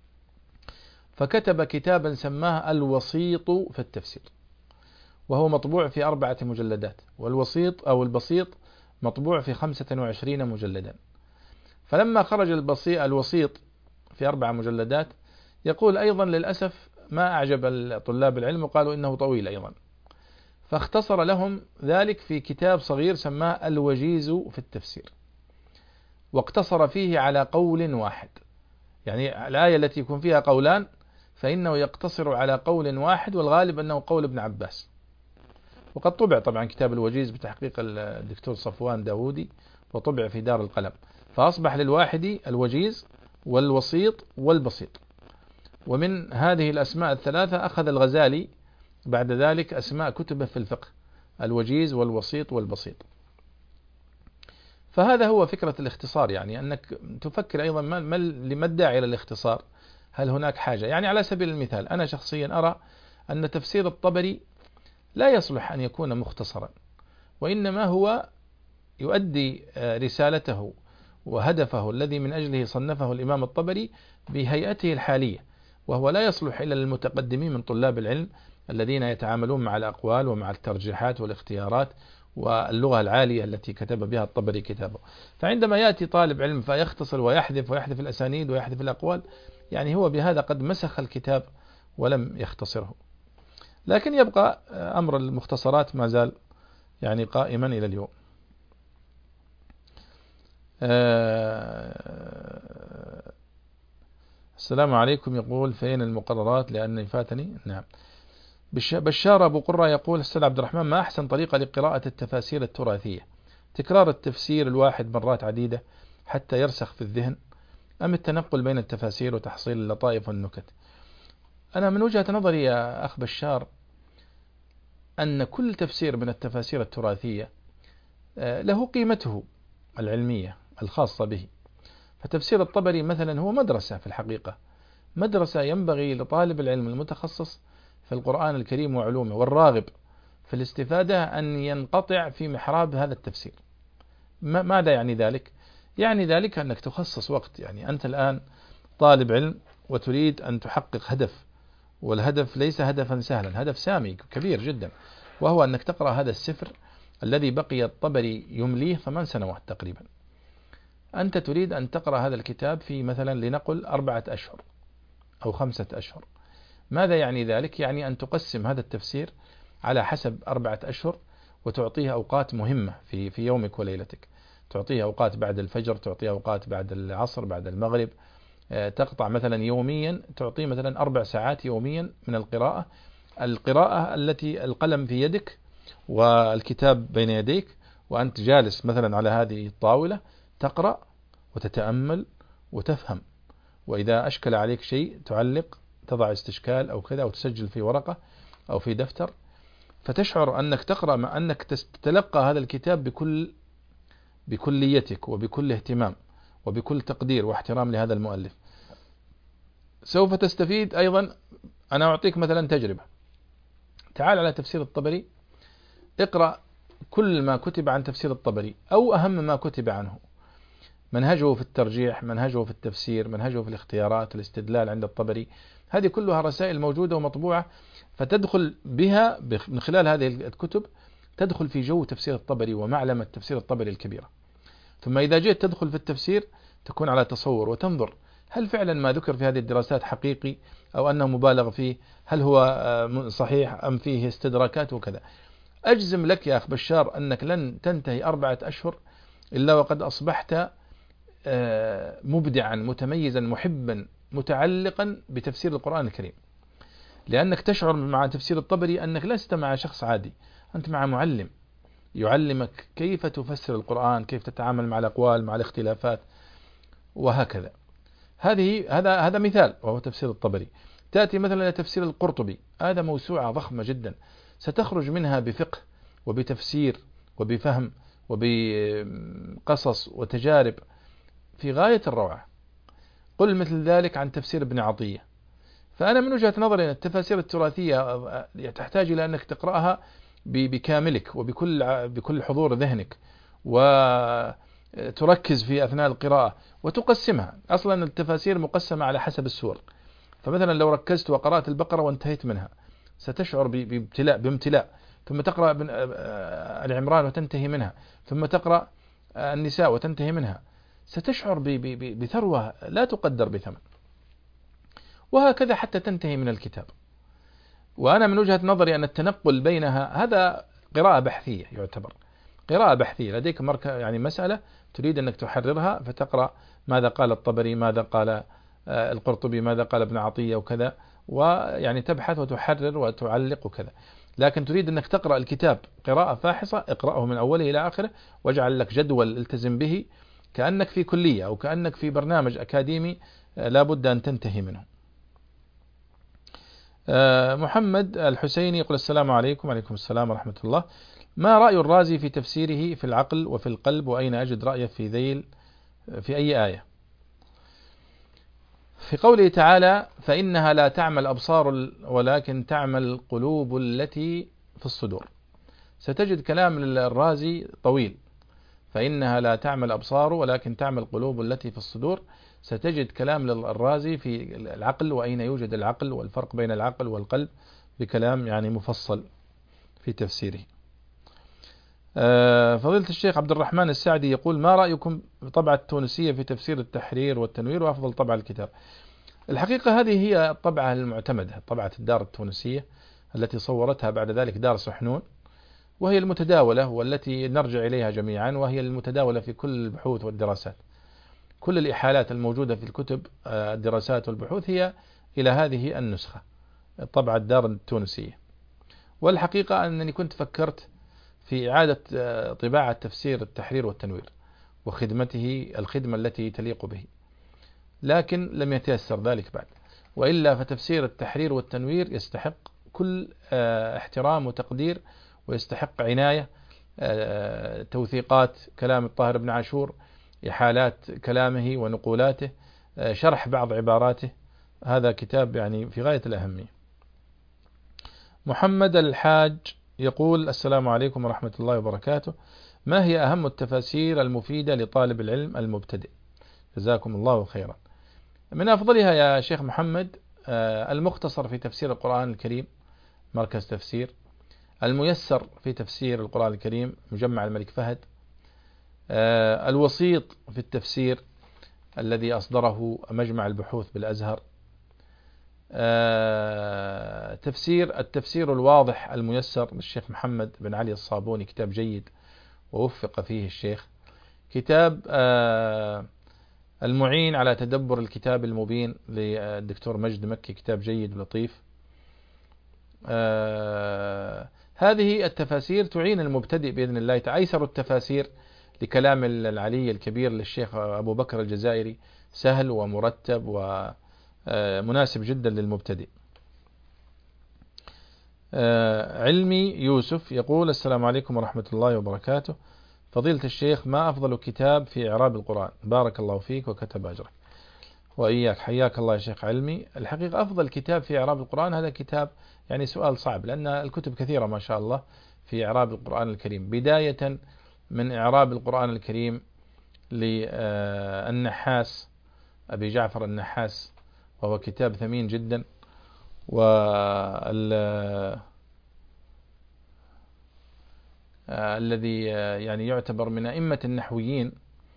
فكتب كتابا سماه الوسيط في التفسير، وهو مطبوع في 4 مجلدات، والوسيط أو البسيط مطبوع في 25 مجلدا. فلما خرج الوسيط في 4 مجلدات، يقول أيضا للأسف ما أعجب طلاب العلم وقالوا إنه طويل أيضا، فاختصر لهم ذلك في كتاب صغير سماه الوجيز في التفسير، واقتصر فيه على قول واحد، يعني الآية التي يكون فيها قولان فإنه يقتصر على قول واحد، والغالب أنه قول ابن عباس. وقد طبع طبعا كتاب الوجيز بتحقيق الدكتور صفوان داودي، وطبع في دار القلم، فأصبح للواحدي الوجيز والوسيط والبسيط. ومن هذه الأسماء الثلاثة أخذ الغزالي بعد ذلك أسماء كتبه في الفقه، الوجيز والوسيط والبسيط. فهذا هو فكرة الاختصار، يعني أنك تفكر أيضا لما الداعي إلى الاختصار، هل هناك حاجة؟ يعني على سبيل المثال أنا شخصيا أرى أن تفسير الطبري لا يصلح أن يكون مختصرا، وإنما هو يؤدي رسالته وهدفه الذي من أجله صنفه الإمام الطبري بهيئته الحالية، وهو لا يصلح إلا للمتقدمين من طلاب العلم الذين يتعاملون مع الأقوال ومع الترجيحات والاختيارات واللغة العالية التي كتب بها الطبري كتابه. فعندما يأتي طالب علم فيختصر ويحذف الأسانيد ويحذف الأقوال، يعني هو بهذا قد مسخ الكتاب ولم يختصره. لكن يبقى أمر المختصرات ما زال يعني قائما إلى اليوم. السلام عليكم، يقول فين المقررات لأني فاتني. نعم. بشار أبو قرة يقول السيد عبد الرحمن، ما أحسن طريقة لقراءة التفاسير التراثية؟ تكرار التفسير الواحد مرات عديدة حتى يرسخ في الذهن، أم التنقل بين التفاسير وتحصيل اللطائف والنكت؟ أنا من وجهة نظري يا أخ بشار أن كل تفسير من التفاسير التراثية له قيمته العلمية الخاصة به. فتفسير الطبري مثلا هو مدرسة في الحقيقة، مدرسة ينبغي لطالب العلم المتخصص في القرآن الكريم وعلومه والراغب في الاستفادة أن ينقطع في محراب هذا التفسير. ماذا يعني ذلك؟ يعني ذلك أنك تخصص وقت، يعني أنت الآن طالب علم وتريد أن تحقق هدف، والهدف ليس هدفا سهلا، هدف سامي كبير جدا، وهو أنك تقرأ هذا السفر الذي بقي الطبري يمليه 8 سنوات تقريبا. أنت تريد أن تقرأ هذا الكتاب في مثلا لنقل 4 أشهر أو 5 أشهر. ماذا يعني ذلك؟ يعني أن تقسم هذا التفسير على حسب 4 أشهر، وتعطيه أوقات مهمة في يومك وليلتك، تعطيه أوقات بعد الفجر، تعطيه أوقات بعد العصر، بعد المغرب، تقطع مثلا يوميا، تعطيه مثلا 4 ساعات يوميا من القراءة التي القلم في يدك والكتاب بين يديك، وأنت جالس مثلا على هذه الطاولة تقرأ وتتأمل وتفهم، وإذا أشكل عليك شيء تعلق، تضع استشكال أو كذا، أو تسجل في ورقة أو في دفتر، فتشعر أنك تقرأ مع أنك تتلقى هذا الكتاب بكليتك وبكل اهتمام وبكل تقدير واحترام لهذا المؤلف. سوف تستفيد أيضا. أنا أعطيك مثلا تجربة، تعال على تفسير الطبري، اقرأ كل ما كتب عن تفسير الطبري أو أهم ما كتب عنه، منهجه في الترجيح، منهجه في التفسير، منهجه في الاختيارات، الاستدلال عند الطبري، هذه كلها رسائل موجودة ومطبوعة، فتدخل بها من خلال هذه الكتب تدخل في جو تفسير الطبري ومعلمة تفسير الطبري الكبيرة. ثم إذا جئت تدخل في التفسير تكون على تصور وتنظر هل فعلا ما ذكر في هذه الدراسات حقيقي أو أنه مبالغ فيه، هل هو صحيح أم فيه استدراكات وكذا. أجزم لك يا أخ بشار أنك لن تنتهي 4 أشهر إلا وقد أصبحت مبدعا متميزا محبا متعلقا بتفسير القرآن الكريم، لأنك تشعر مع تفسير الطبري أنك لست مع شخص عادي، أنت مع معلم يعلمك كيف تفسر القرآن، كيف تتعامل مع الأقوال، مع الاختلافات وهكذا. هذا مثال وهو تفسير الطبري. تأتي مثلا إلى تفسير القرطبي، هذا موسوعة ضخمة جدا ستخرج منها بفقه وبتفسير وبفهم وبقصص وتجارب في غاية الروعة. قل مثل ذلك عن تفسير ابن عطية. فأنا من وجهة نظري أن التفاسير التراثية تحتاج إلى أنك تقرأها بكاملك وبكل حضور ذهنك، وتركز في أثناء القراءة وتقسمها. أصلا التفاسير مقسمة على حسب السور، فمثلا لو ركزت وقرأت البقرة وانتهيت منها ستشعر بامتلاء، ثم تقرأ العمران وتنتهي منها، ثم تقرأ النساء وتنتهي منها، ستشعر بثروة لا تقدر بثمن، وهكذا حتى تنتهي من الكتاب. وأنا من وجهة نظري أن التنقل بينها هذا قراءة بحثية، يعتبر قراءة بحثية. لديك يعني مسألة تريد أنك تحررها فتقرأ ماذا قال الطبري، ماذا قال القرطبي، ماذا قال ابن عطية وكذا، ويعني تبحث وتحرر وتعلق وكذا. لكن تريد أنك تقرأ الكتاب قراءة فاحصة، اقرأه من أوله إلى آخره واجعل لك جدول التزم به كأنك في كلية أو كأنك في برنامج أكاديمي لا بد أن تنتهي منه. محمد الحسيني يقول السلام عليكم. وعليكم السلام ورحمة الله. ما رأي الرازي في تفسيره في العقل وفي القلب، وأين أجد رأيه في أي آية؟ في قوله تعالى فإنها لا تعمى الأبصار ولكن تعمى القلوب التي في الصدور، ستجد كلام الرازي طويل، فإنها لا تعمى الأبصار ولكن تعمى القلوب التي في الصدور. ستجد كلام للرازي في العقل وأين يوجد العقل والفرق بين العقل والقلب بكلام يعني مفصل في تفسيره. فضيلة الشيخ عبد الرحمن السعدي يقول ما رأيكم بالطبعة التونسية في تفسير التحرير والتنوير وأفضل طبعة الكتاب؟ الحقيقة هذه هي الطبعة المعتمدة، طبعة الدار التونسية التي صورتها بعد ذلك دار سحنون، وهي المتداولة والتي نرجع إليها جميعا، وهي المتداولة في كل البحوث والدراسات. كل الإحالات الموجودة في الكتب الدراسات والبحوث هي إلى هذه النسخة، طبعة الدار التونسية. والحقيقة أنني كنت فكرت في إعادة طباعة تفسير التحرير والتنوير وخدمته الخدمة التي تليق به، لكن لم يتيسر ذلك بعد. وإلا فتفسير التحرير والتنوير يستحق كل احترام وتقدير، ويستحق عناية. توثيقات كلام الطاهر بن عاشور، إحالات كلامه ونقولاته، شرح بعض عباراته، هذا كتاب يعني في غاية الأهمية. محمد الحاج يقول السلام عليكم ورحمة الله وبركاته، ما هي أهم التفاسير المفيدة لطالب العلم المبتدئ؟ جزاكم الله خيرا. من أفضلها يا شيخ محمد المختصر في تفسير القرآن الكريم مركز تفسير، الميسر في تفسير القرآن الكريم مجمع الملك فهد، الوسيط في التفسير الذي أصدره مجمع البحوث بالأزهر، التفسير الواضح الميسر للشيخ محمد بن علي الصابوني، كتاب جيد ووفق فيه الشيخ. كتاب المعين على تدبر الكتاب المبين للدكتور مجد مكي، كتاب جيد ولطيف. هذه التفاسير تعين المبتدئ بإذن الله تعالى. أيسر التفاسير لكلام العلي الكبير للشيخ أبو بكر الجزائري سهل ومرتب ومناسب جدا للمبتدئ. علمي يوسف يقول السلام عليكم ورحمة الله وبركاته، فضيلة الشيخ ما أفضل كتاب في إعراب القرآن؟ بارك الله فيك وكتب أجرك. وإياك، حياك الله يا شيخ علمي. الحقيقة أفضل كتاب في إعراب القرآن هذا كتاب، يعني سؤال صعب لأن الكتب كثيرة ما شاء الله في إعراب القرآن الكريم، بداية من إعراب القرآن الكريم للنحاس أبي جعفر النحاس، وهو كتاب ثمين جدا، الذي يعني يعتبر من أئمة النحويين،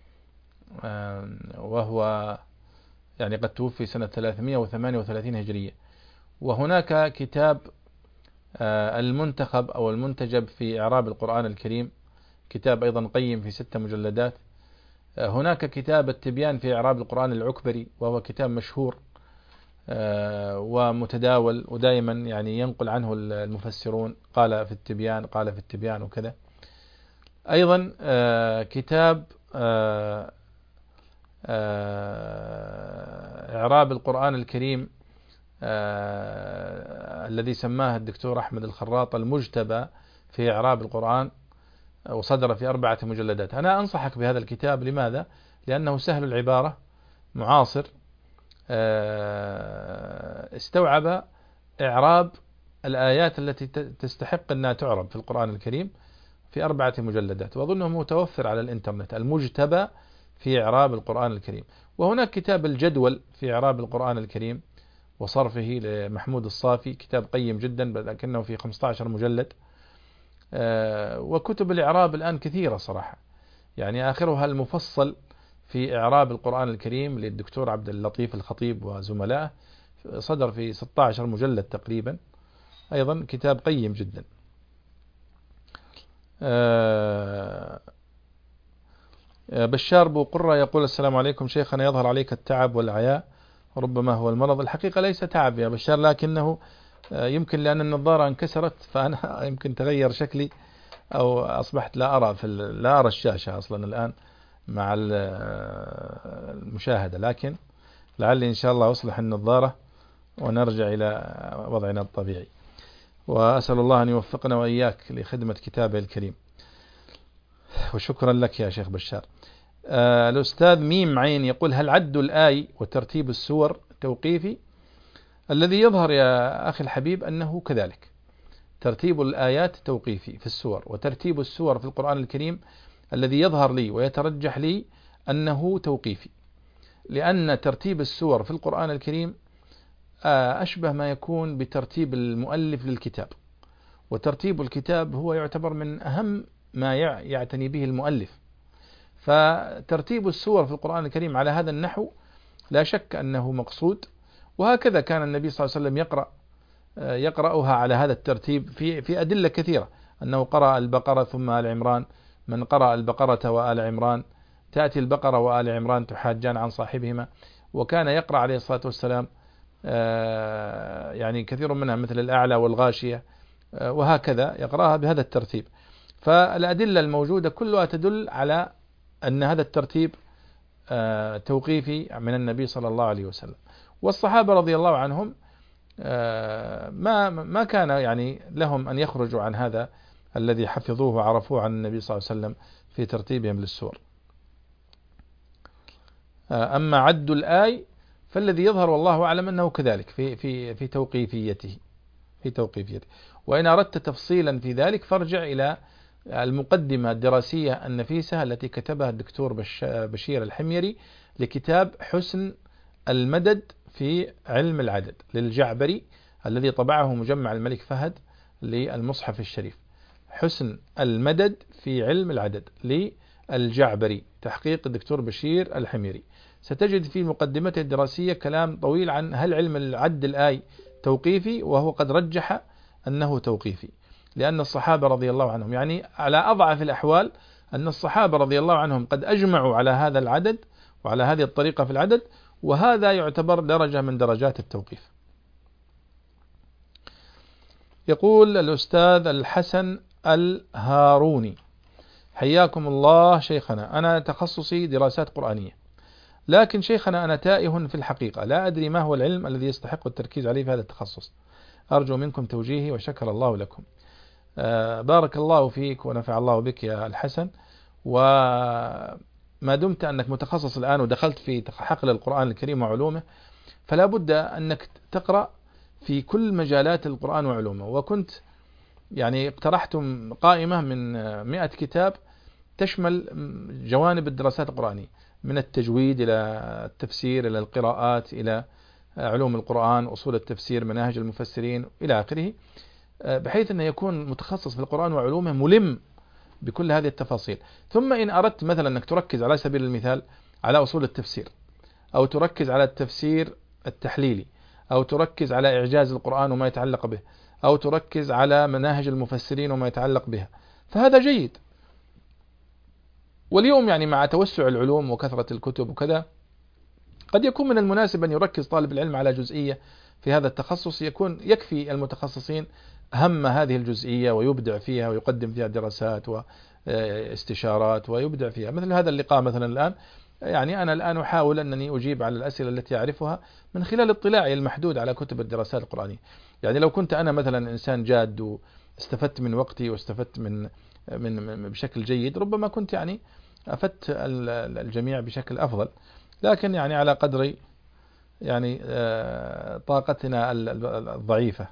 وهو يعني قد توفي سنة 338 هجرية. وهناك كتاب المنتخب أو المنتجب في إعراب القرآن الكريم، كتاب أيضا قيم في 6 مجلدات. هناك كتاب التبيان في إعراب القرآن العكبري، وهو كتاب مشهور ومتداول، ودائما يعني ينقل عنه المفسرون، قال في التبيان، قال في التبيان وكذا. أيضا كتاب إعراب القرآن الكريم الذي سماه الدكتور أحمد الخراط المجتبى في إعراب القرآن، وصدر في 4 مجلدات. أنا أنصحك بهذا الكتاب. لماذا؟ لأنه سهل العبارة، معاصر، استوعب إعراب الآيات التي تستحق أنها تعرب في القرآن الكريم في 4 مجلدات، وأظنه متوفر على الإنترنت، المجتبى في إعراب القرآن الكريم. وهناك كتاب الجدول في إعراب القرآن الكريم وصرفه لمحمود الصافي، كتاب قيم جدا لكنه في 15 مجلد. وكتب الإعراب الآن كثيرة صراحة، يعني آخرها المفصل في إعراب القرآن الكريم للدكتور عبد اللطيف الخطيب وزملائه، صدر في 16 مجلد تقريبا، أيضا كتاب قيم جدا. بشار بو قرة يقول السلام عليكم شيخنا، يظهر عليك التعب والعياء، ربما هو المرض. الحقيقة ليس تعب يا بشار، لكنه يمكن لأن النظارة انكسرت، فأنا يمكن تغير شكلي أو أصبحت لا أرى الشاشة أصلا الآن مع المشاهدة، لكن لعلي إن شاء الله أصلح النظارة ونرجع إلى وضعنا الطبيعي. وأسأل الله أن يوفقنا وإياك لخدمة كتابه الكريم. وشكرا لك يا شيخ بشار. الأستاذ ميم عين يقول: هل عد الآي وترتيب السور توقيفي؟ الذي يظهر يا أخي الحبيب أنه كذلك، ترتيب الآيات توقيفي في السور، وترتيب السور في القرآن الكريم الذي يظهر لي ويترجح لي أنه توقيفي، لأن ترتيب السور في القرآن الكريم أشبه ما يكون بترتيب المؤلف للكتاب، وترتيب الكتاب هو يعتبر من أهم ما يعتني به المؤلف. فترتيب السور في القرآن الكريم على هذا النحو لا شك أنه مقصود، وهكذا كان النبي صلى الله عليه وسلم يقرأها على هذا الترتيب في أدلة كثيرة، أنه قرأ البقرة ثم آل عمران، من قرأ البقرة وآل عمران تأتي البقرة وآل عمران تحاجان عن صاحبهما. وكان يقرأ عليه الصلاة والسلام يعني كثير منها مثل الأعلى والغاشية، وهكذا يقرأها بهذا الترتيب. فالأدلة الموجودة كلها تدل على أن هذا الترتيب توقيفي من النبي صلى الله عليه وسلم. والصحابة رضي الله عنهم ما كان يعني لهم أن يخرجوا عن هذا الذي حفظوه وعرفوه عن النبي صلى الله عليه وسلم في ترتيبهم للسور. أما عد الآي فالذي يظهر والله أعلم أنه كذلك في توقيفيته. وإن أردت تفصيلا في ذلك فارجع إلى المقدمة الدراسية النفيسة التي كتبها الدكتور بشير الحميري لكتاب حسن المدد في علم العدد للجعبري، الذي طبعه مجمع الملك فهد للمصحف الشريف. حسن المدد في علم العدد للجعبري، تحقيق الدكتور بشير الحميري. ستجد في مقدمته الدراسية كلام طويل عن هل علم العد الآي توقيفي، وهو قد رجح أنه توقيفي، لأن الصحابة رضي الله عنهم يعني على أضعف الأحوال أن الصحابة رضي الله عنهم قد أجمعوا على هذا العدد وعلى هذه الطريقة في العدد، وهذا يعتبر درجة من درجات التوقيف. يقول الأستاذ الحسن الهاروني: حياكم الله شيخنا، أنا تخصصي دراسات قرآنية، لكن شيخنا أنا تائه في الحقيقة، لا أدري ما هو العلم الذي يستحق التركيز عليه في هذا التخصص، أرجو منكم توجيهي وشكر الله لكم. بارك الله فيك ونفع الله بك يا الحسن. وما دمت أنك متخصص الآن ودخلت في حقل القرآن الكريم وعلومه، فلا بد أنك تقرأ في كل مجالات القرآن وعلومه. وكنت يعني اقترحت قائمة من 100 كتاب تشمل جوانب الدراسات القرآنية، من التجويد إلى التفسير إلى القراءات إلى علوم القرآن، أصول التفسير، مناهج المفسرين إلى آخره، بحيث أنه يكون متخصص في القرآن وعلومه ملم بكل هذه التفاصيل. ثم إن أردت مثلا أنك تركز على سبيل المثال على أصول التفسير، أو تركز على التفسير التحليلي، أو تركز على إعجاز القرآن وما يتعلق به، أو تركز على مناهج المفسرين وما يتعلق بها، فهذا جيد. واليوم يعني مع توسع العلوم وكثرة الكتب وكذا، قد يكون من المناسب أن يركز طالب العلم على جزئية في هذا التخصص، يكون يكفي المتخصصين أهم هذه الجزئية ويبدع فيها ويقدم فيها دراسات واستشارات ويبدع فيها. مثل هذا اللقاء مثلا الآن، يعني أنا الآن أحاول أنني أجيب على الأسئلة التي أعرفها من خلال اطلاعي المحدود على كتب الدراسات القرآنية. يعني لو كنت أنا مثلا إنسان جاد واستفدت من وقتي واستفدت من بشكل جيد، ربما كنت يعني أفدت الجميع بشكل أفضل، لكن يعني على قدر يعني طاقتنا الضعيفة.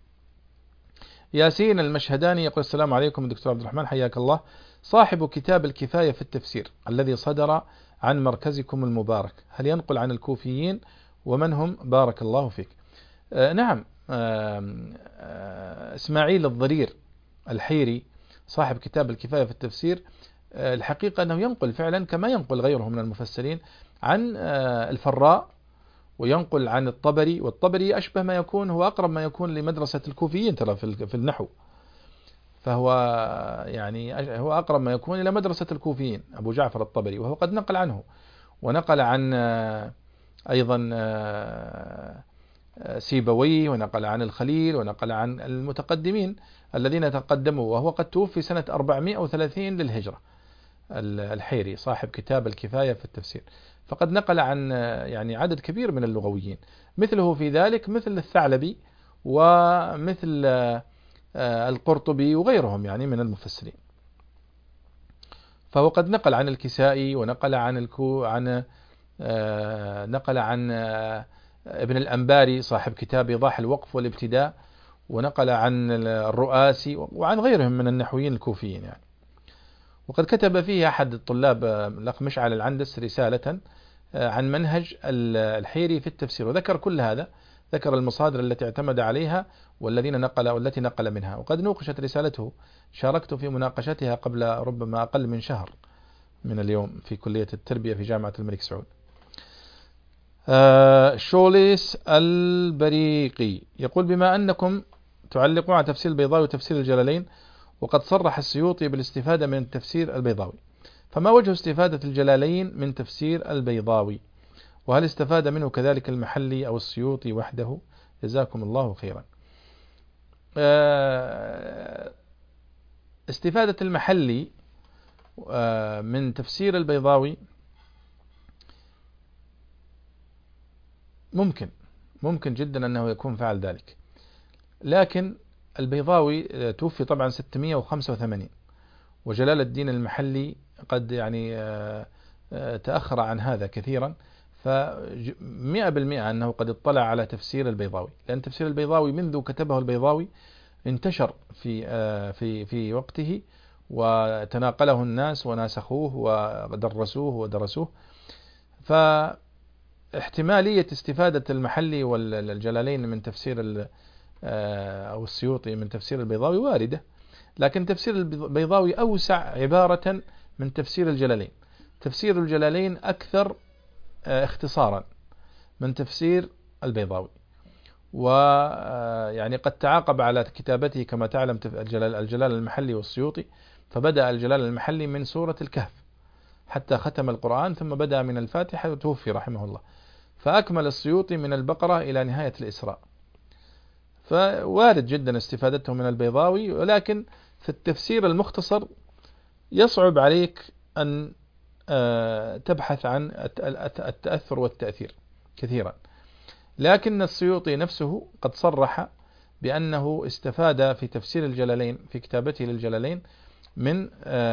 ياسين المشهداني يقول: السلام عليكم دكتور عبد الرحمن، حياك الله، صاحب كتاب الكفاية في التفسير الذي صدر عن مركزكم المبارك، هل ينقل عن الكوفيين ومن هم؟ بارك الله فيك. نعم، إسماعيل الضرير الحيري صاحب كتاب الكفاية في التفسير، الحقيقة أنه ينقل فعلا كما ينقل غيره من المفسرين عن الفراء، وينقل عن الطبري، والطبري أشبه ما يكون، هو أقرب ما يكون لمدرسة الكوفيين ترى في النحو، فهو يعني هو أقرب ما يكون إلى مدرسة الكوفيين أبو جعفر الطبري، وهو قد نقل عنه، ونقل عن أيضا سيبويه، ونقل عن الخليل، ونقل عن المتقدمين الذين تقدموا، وهو قد توفي سنة 430 للهجرة. الحيري صاحب كتاب الكفاية في التفسير، فقد نقل عن يعني عدد كبير من اللغويين، مثله في ذلك مثل الثعلبي، ومثل القرطبي وغيرهم يعني من المفسرين. فهو قد نقل عن الكسائي، ونقل عن نقل عن ابن الأنباري صاحب كتاب إيضاح الوقف والابتداء، ونقل عن الرؤاسي وعن غيرهم من النحويين الكوفيين يعني. وقد كتب فيه أحد الطلاب الأخ مشعل العندس رسالة عن منهج الحيري في التفسير، وذكر كل هذا، ذكر المصادر التي اعتمد عليها والتي نقل منها. وقد نوقشت رسالته، شاركت في مناقشتها قبل ربما أقل من شهر من اليوم في كلية التربية في جامعة الملك سعود. شوليس البريقي يقول: بما أنكم تعلقون على تفسير البيضاوي وتفسير الجلالين، وقد صرح السيوطي بالاستفادة من تفسير البيضاوي، فما وجه استفادة الجلالين من تفسير البيضاوي؟ وهل استفاد منه كذلك المحلي أو السيوطي وحده؟ جزاكم الله خيرا. استفادة المحلي من تفسير البيضاوي ممكن جدا أنه يكون فعل ذلك، لكن البيضاوي توفي طبعا 685، وجلال الدين المحلي قد يعني تأخر عن هذا كثيرا، ف100% أنه قد اطلع على تفسير البيضاوي، لأن تفسير البيضاوي منذ كتبه البيضاوي انتشر في وقته، وتناقله الناس وناسخوه ودرسوه. فاحتمالية استفادة المحلي والجلالين من تفسير أو السيوطي من تفسير البيضاوي واردة، لكن تفسير البيضاوي أوسع عبارة من تفسير الجلالين. تفسير الجلالين أكثر اختصارا من تفسير البيضاوي، ويعني قد تعاقب على كتابته كما تعلم الجلال المحلي والسيوطي، فبدأ الجلال المحلي من سورة الكهف حتى ختم القرآن، ثم بدأ من الفاتحة وتوفي رحمه الله، فأكمل السيوطي من البقرة إلى نهاية الإسراء. فوارد جدا استفادته من البيضاوي، ولكن في التفسير المختصر يصعب عليك أن تبحث عن التأثر والتأثير كثيرا. لكن السيوطي نفسه قد صرح بأنه استفاد في تفسير الجلالين في كتابته للجلالين من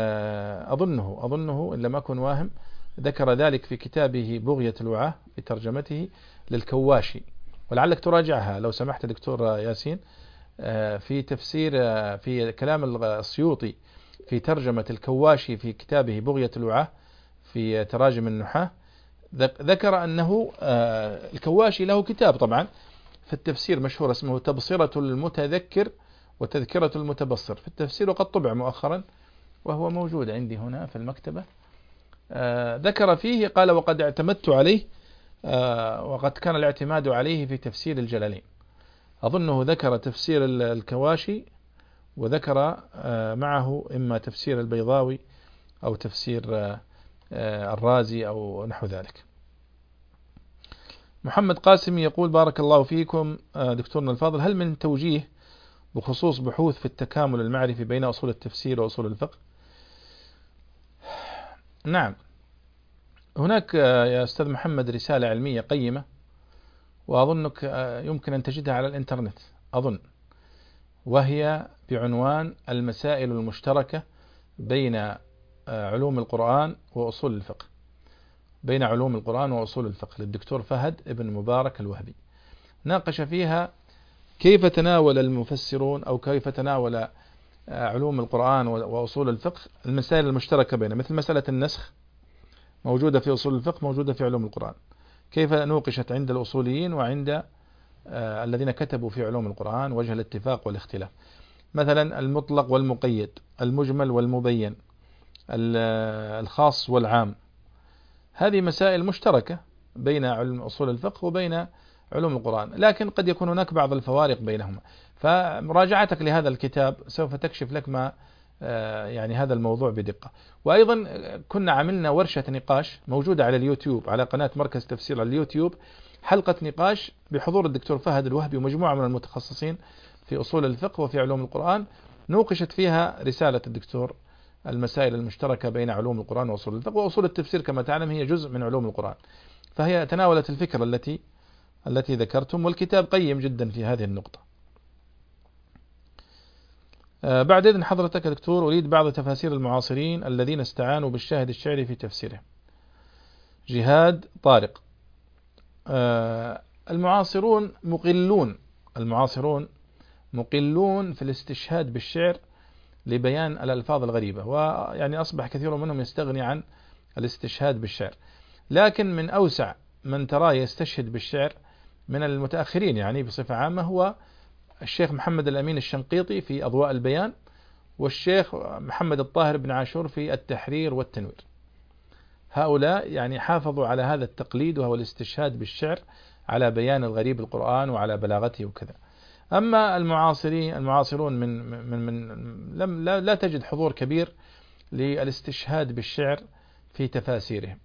أظنه إن لم أكن واهم ذكر ذلك في كتابه بغية الوعاة في ترجمته للكواشي، ولعلك تراجعها لو سمحت دكتور ياسين، في تفسير في كلام السيوطي في ترجمة الكواشي في كتابه بغية الوعاة في تراجم النحاة، ذكر أنه الكواشي له كتاب طبعا في التفسير مشهور اسمه تبصرة المتذكر وتذكرة المتبصر في التفسير، وقد طبع مؤخرا وهو موجود عندي هنا في المكتبة. ذكر فيه قال: وقد اعتمدت عليه، وقد كان الاعتماد عليه في تفسير الجلالين. أظنه ذكر تفسير الكواشي، وذكر معه إما تفسير البيضاوي أو تفسير الرازي أو نحو ذلك. محمد قاسم يقول: بارك الله فيكم دكتورنا الفاضل، هل من توجيه بخصوص بحوث في التكامل المعرفي بين أصول التفسير وأصول الفقه؟ نعم، هناك يا أستاذ محمد رسالة علمية قيمة، وأظنك يمكن أن تجدها على الإنترنت أظن، وهي بعنوان المسائل المشتركة بين علوم القرآن وأصول الفقه، بين علوم القرآن وأصول الفقه، للدكتور فهد ابن مبارك الوهبي. ناقش فيها كيف تناول المفسرون أو كيف تناول علوم القرآن وأصول الفقه المسائل المشتركة بينها، مثل مسألة النسخ موجودة في أصول الفقه موجودة في علوم القرآن، كيف نوقشت عند الأصوليين وعند الذين كتبوا في علوم القرآن، وجه الاتفاق والاختلاف، مثلا المطلق والمقيد، المجمل والمبين، الخاص والعام. هذه مسائل مشتركة بين علم أصول الفقه وبين علوم القرآن، لكن قد يكون هناك بعض الفوارق بينهما، فمراجعتك لهذا الكتاب سوف تكشف لك ما يعني هذا الموضوع بدقة. وأيضا كنا عملنا ورشة نقاش موجودة على اليوتيوب على قناة مركز تفسير على اليوتيوب، حلقة نقاش بحضور الدكتور فهد الوهبي ومجموعة من المتخصصين في أصول الفقه وفي علوم القرآن، نوقشت فيها رسالة الدكتور المسائل المشتركة بين علوم القرآن وأصول الفقه. وأصول التفسير كما تعلم هي جزء من علوم القرآن، فهي تناولت الفكرة التي ذكرتم، والكتاب قيم جدا في هذه النقطة. بعد إذن حضرتك يا دكتور، أريد بعض تفاسير المعاصرين الذين استعانوا بالشاهد الشعري في تفسيره. جهاد طارق. المعاصرون مقلون في الاستشهاد بالشعر لبيان الألفاظ الغريبة، ويعني أصبح كثير منهم يستغني عن الاستشهاد بالشعر. لكن من أوسع من تراه يستشهد بالشعر من المتأخرين يعني بصفة عامة هو الشيخ محمد الأمين الشنقيطي في أضواء البيان، والشيخ محمد الطاهر بن عاشور في التحرير والتنوير. هؤلاء يعني حافظوا على هذا التقليد، وهو الاستشهاد بالشعر على بيان الغريب القرآن وعلى بلاغته وكذا. أما المعاصرون من لا تجد حضور كبير للاستشهاد بالشعر في تفاسيرهم.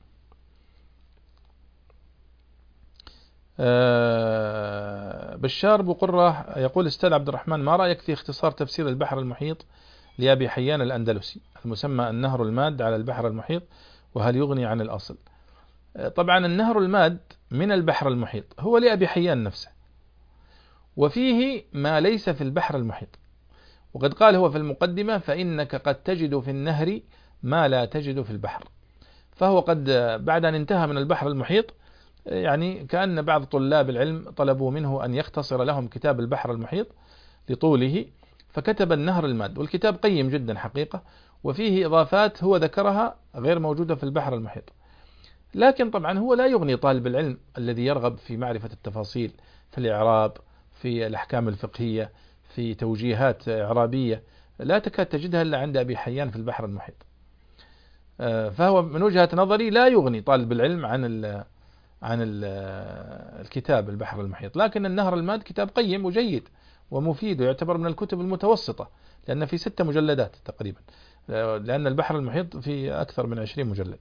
بشار بقرة يقول: أستاذ عبد الرحمن، ما رأيك في اختصار تفسير البحر المحيط لأبي حيان الأندلسي المسمى النهر الماد على البحر المحيط، وهل يغني عن الأصل؟ طبعا النهر الماد من البحر المحيط هو لأبي حيان نفسه، وفيه ما ليس في البحر المحيط، وقد قال هو في المقدمة: فإنك قد تجد في النهر ما لا تجد في البحر. فهو قد بعد أن انتهى من البحر المحيط، يعني كأن بعض طلاب العلم طلبوا منه أن يختصر لهم كتاب البحر المحيط لطوله، فكتب النهر الماد، والكتاب قيم جدا حقيقة، وفيه إضافات هو ذكرها غير موجودة في البحر المحيط. لكن طبعا هو لا يغني طالب العلم الذي يرغب في معرفة التفاصيل في الإعراب، في الأحكام الفقهية، في توجيهات إعرابية، لا تكاد تجدها إلا عند أبي حيان في البحر المحيط. فهو من وجهة نظري لا يغني طالب العلم عن الكتاب البحر المحيط. لكن النهر الماد كتاب قيم وجيد ومفيد، ويعتبر من الكتب المتوسطة، لأن في 6 مجلدات تقريبا، لأن البحر المحيط في أكثر من 20 مجلد.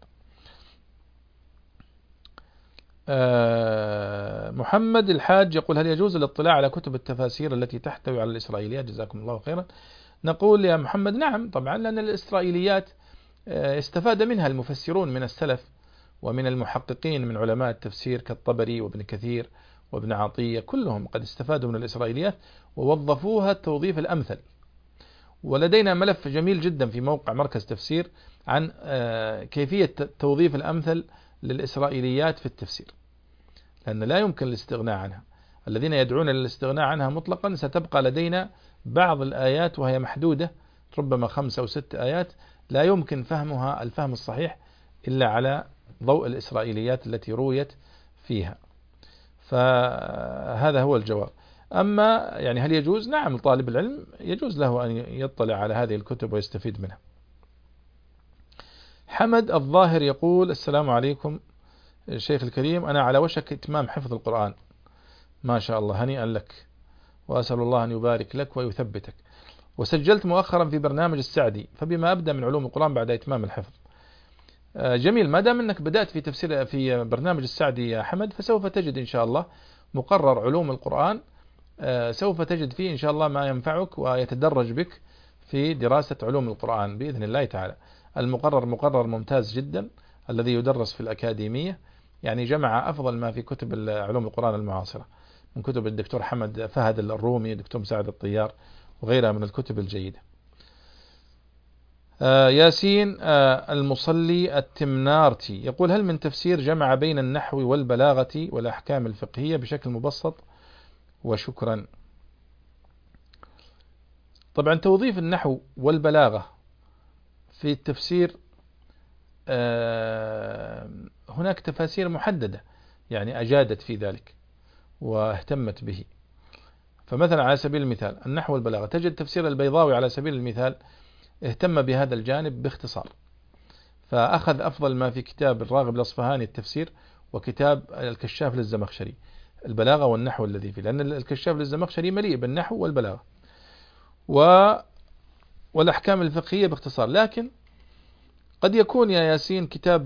محمد الحاج يقول: هل يجوز الاطلاع على كتب التفاسير التي تحتوي على الإسرائيليات؟ جزاكم الله خيرا. نقول يا محمد: نعم طبعا، لأن الإسرائيليات استفاد منها المفسرون من السلف ومن المحققين من علماء التفسير كالطبري وابن كثير وابن عطية، كلهم قد استفادوا من الإسرائيليات ووظفوها التوظيف الأمثل. ولدينا ملف جميل جدا في موقع مركز تفسير عن كيفية التوظيف الأمثل للإسرائيليات في التفسير، لأن لا يمكن الاستغناء عنها. الذين يدعون للاستغناء عنها مطلقا ستبقى لدينا بعض الآيات وهي محدودة، ربما 5 أو 6 آيات لا يمكن فهمها الفهم الصحيح إلا على ضوء الإسرائيليات التي رويت فيها. فهذا هو الجواب. أما يعني هل يجوز؟ نعم، طالب العلم يجوز له أن يطلع على هذه الكتب ويستفيد منها. حمد الظاهر يقول: السلام عليكم الشيخ الكريم، أنا على وشك إتمام حفظ القرآن، ما شاء الله، هنيئا لك، وأسأل الله أن يبارك لك ويثبتك. وسجلت مؤخرا في برنامج السعدي، فبما أبدأ من علوم القرآن بعد إتمام الحفظ. جميل، ما دام أنك بدأت في تفسير في برنامج السعدي يا حمد، فسوف تجد إن شاء الله مقرر علوم القرآن، سوف تجد فيه إن شاء الله ما ينفعك ويتدرج بك في دراسة علوم القرآن بإذن الله تعالى. المقرر مقرر ممتاز جدا الذي يدرس في الأكاديمية، يعني جمع أفضل ما في كتب علوم القرآن المعاصرة من كتب الدكتور حمد فهد الرومي، الدكتور مساعد الطيار، وغيرها من الكتب الجيدة. ياسين المصلي التمنارتي يقول: هل من تفسير جمع بين النحو والبلاغة والأحكام الفقهية بشكل مبسط؟ وشكرا. طبعا توظيف النحو والبلاغة في التفسير هناك تفاسير محددة يعني أجادت في ذلك واهتمت به. فمثلا على سبيل المثال النحو والبلاغة، تجد تفسير البيضاوي على سبيل المثال اهتم بهذا الجانب باختصار، فأخذ أفضل ما في كتاب الراغب الأصفهاني التفسير وكتاب الكشاف للزمخشري البلاغة والنحو الذي فيه، لأن الكشاف للزمخشري مليء بالنحو والبلاغة والأحكام الفقهية باختصار. لكن قد يكون يا ياسين كتاب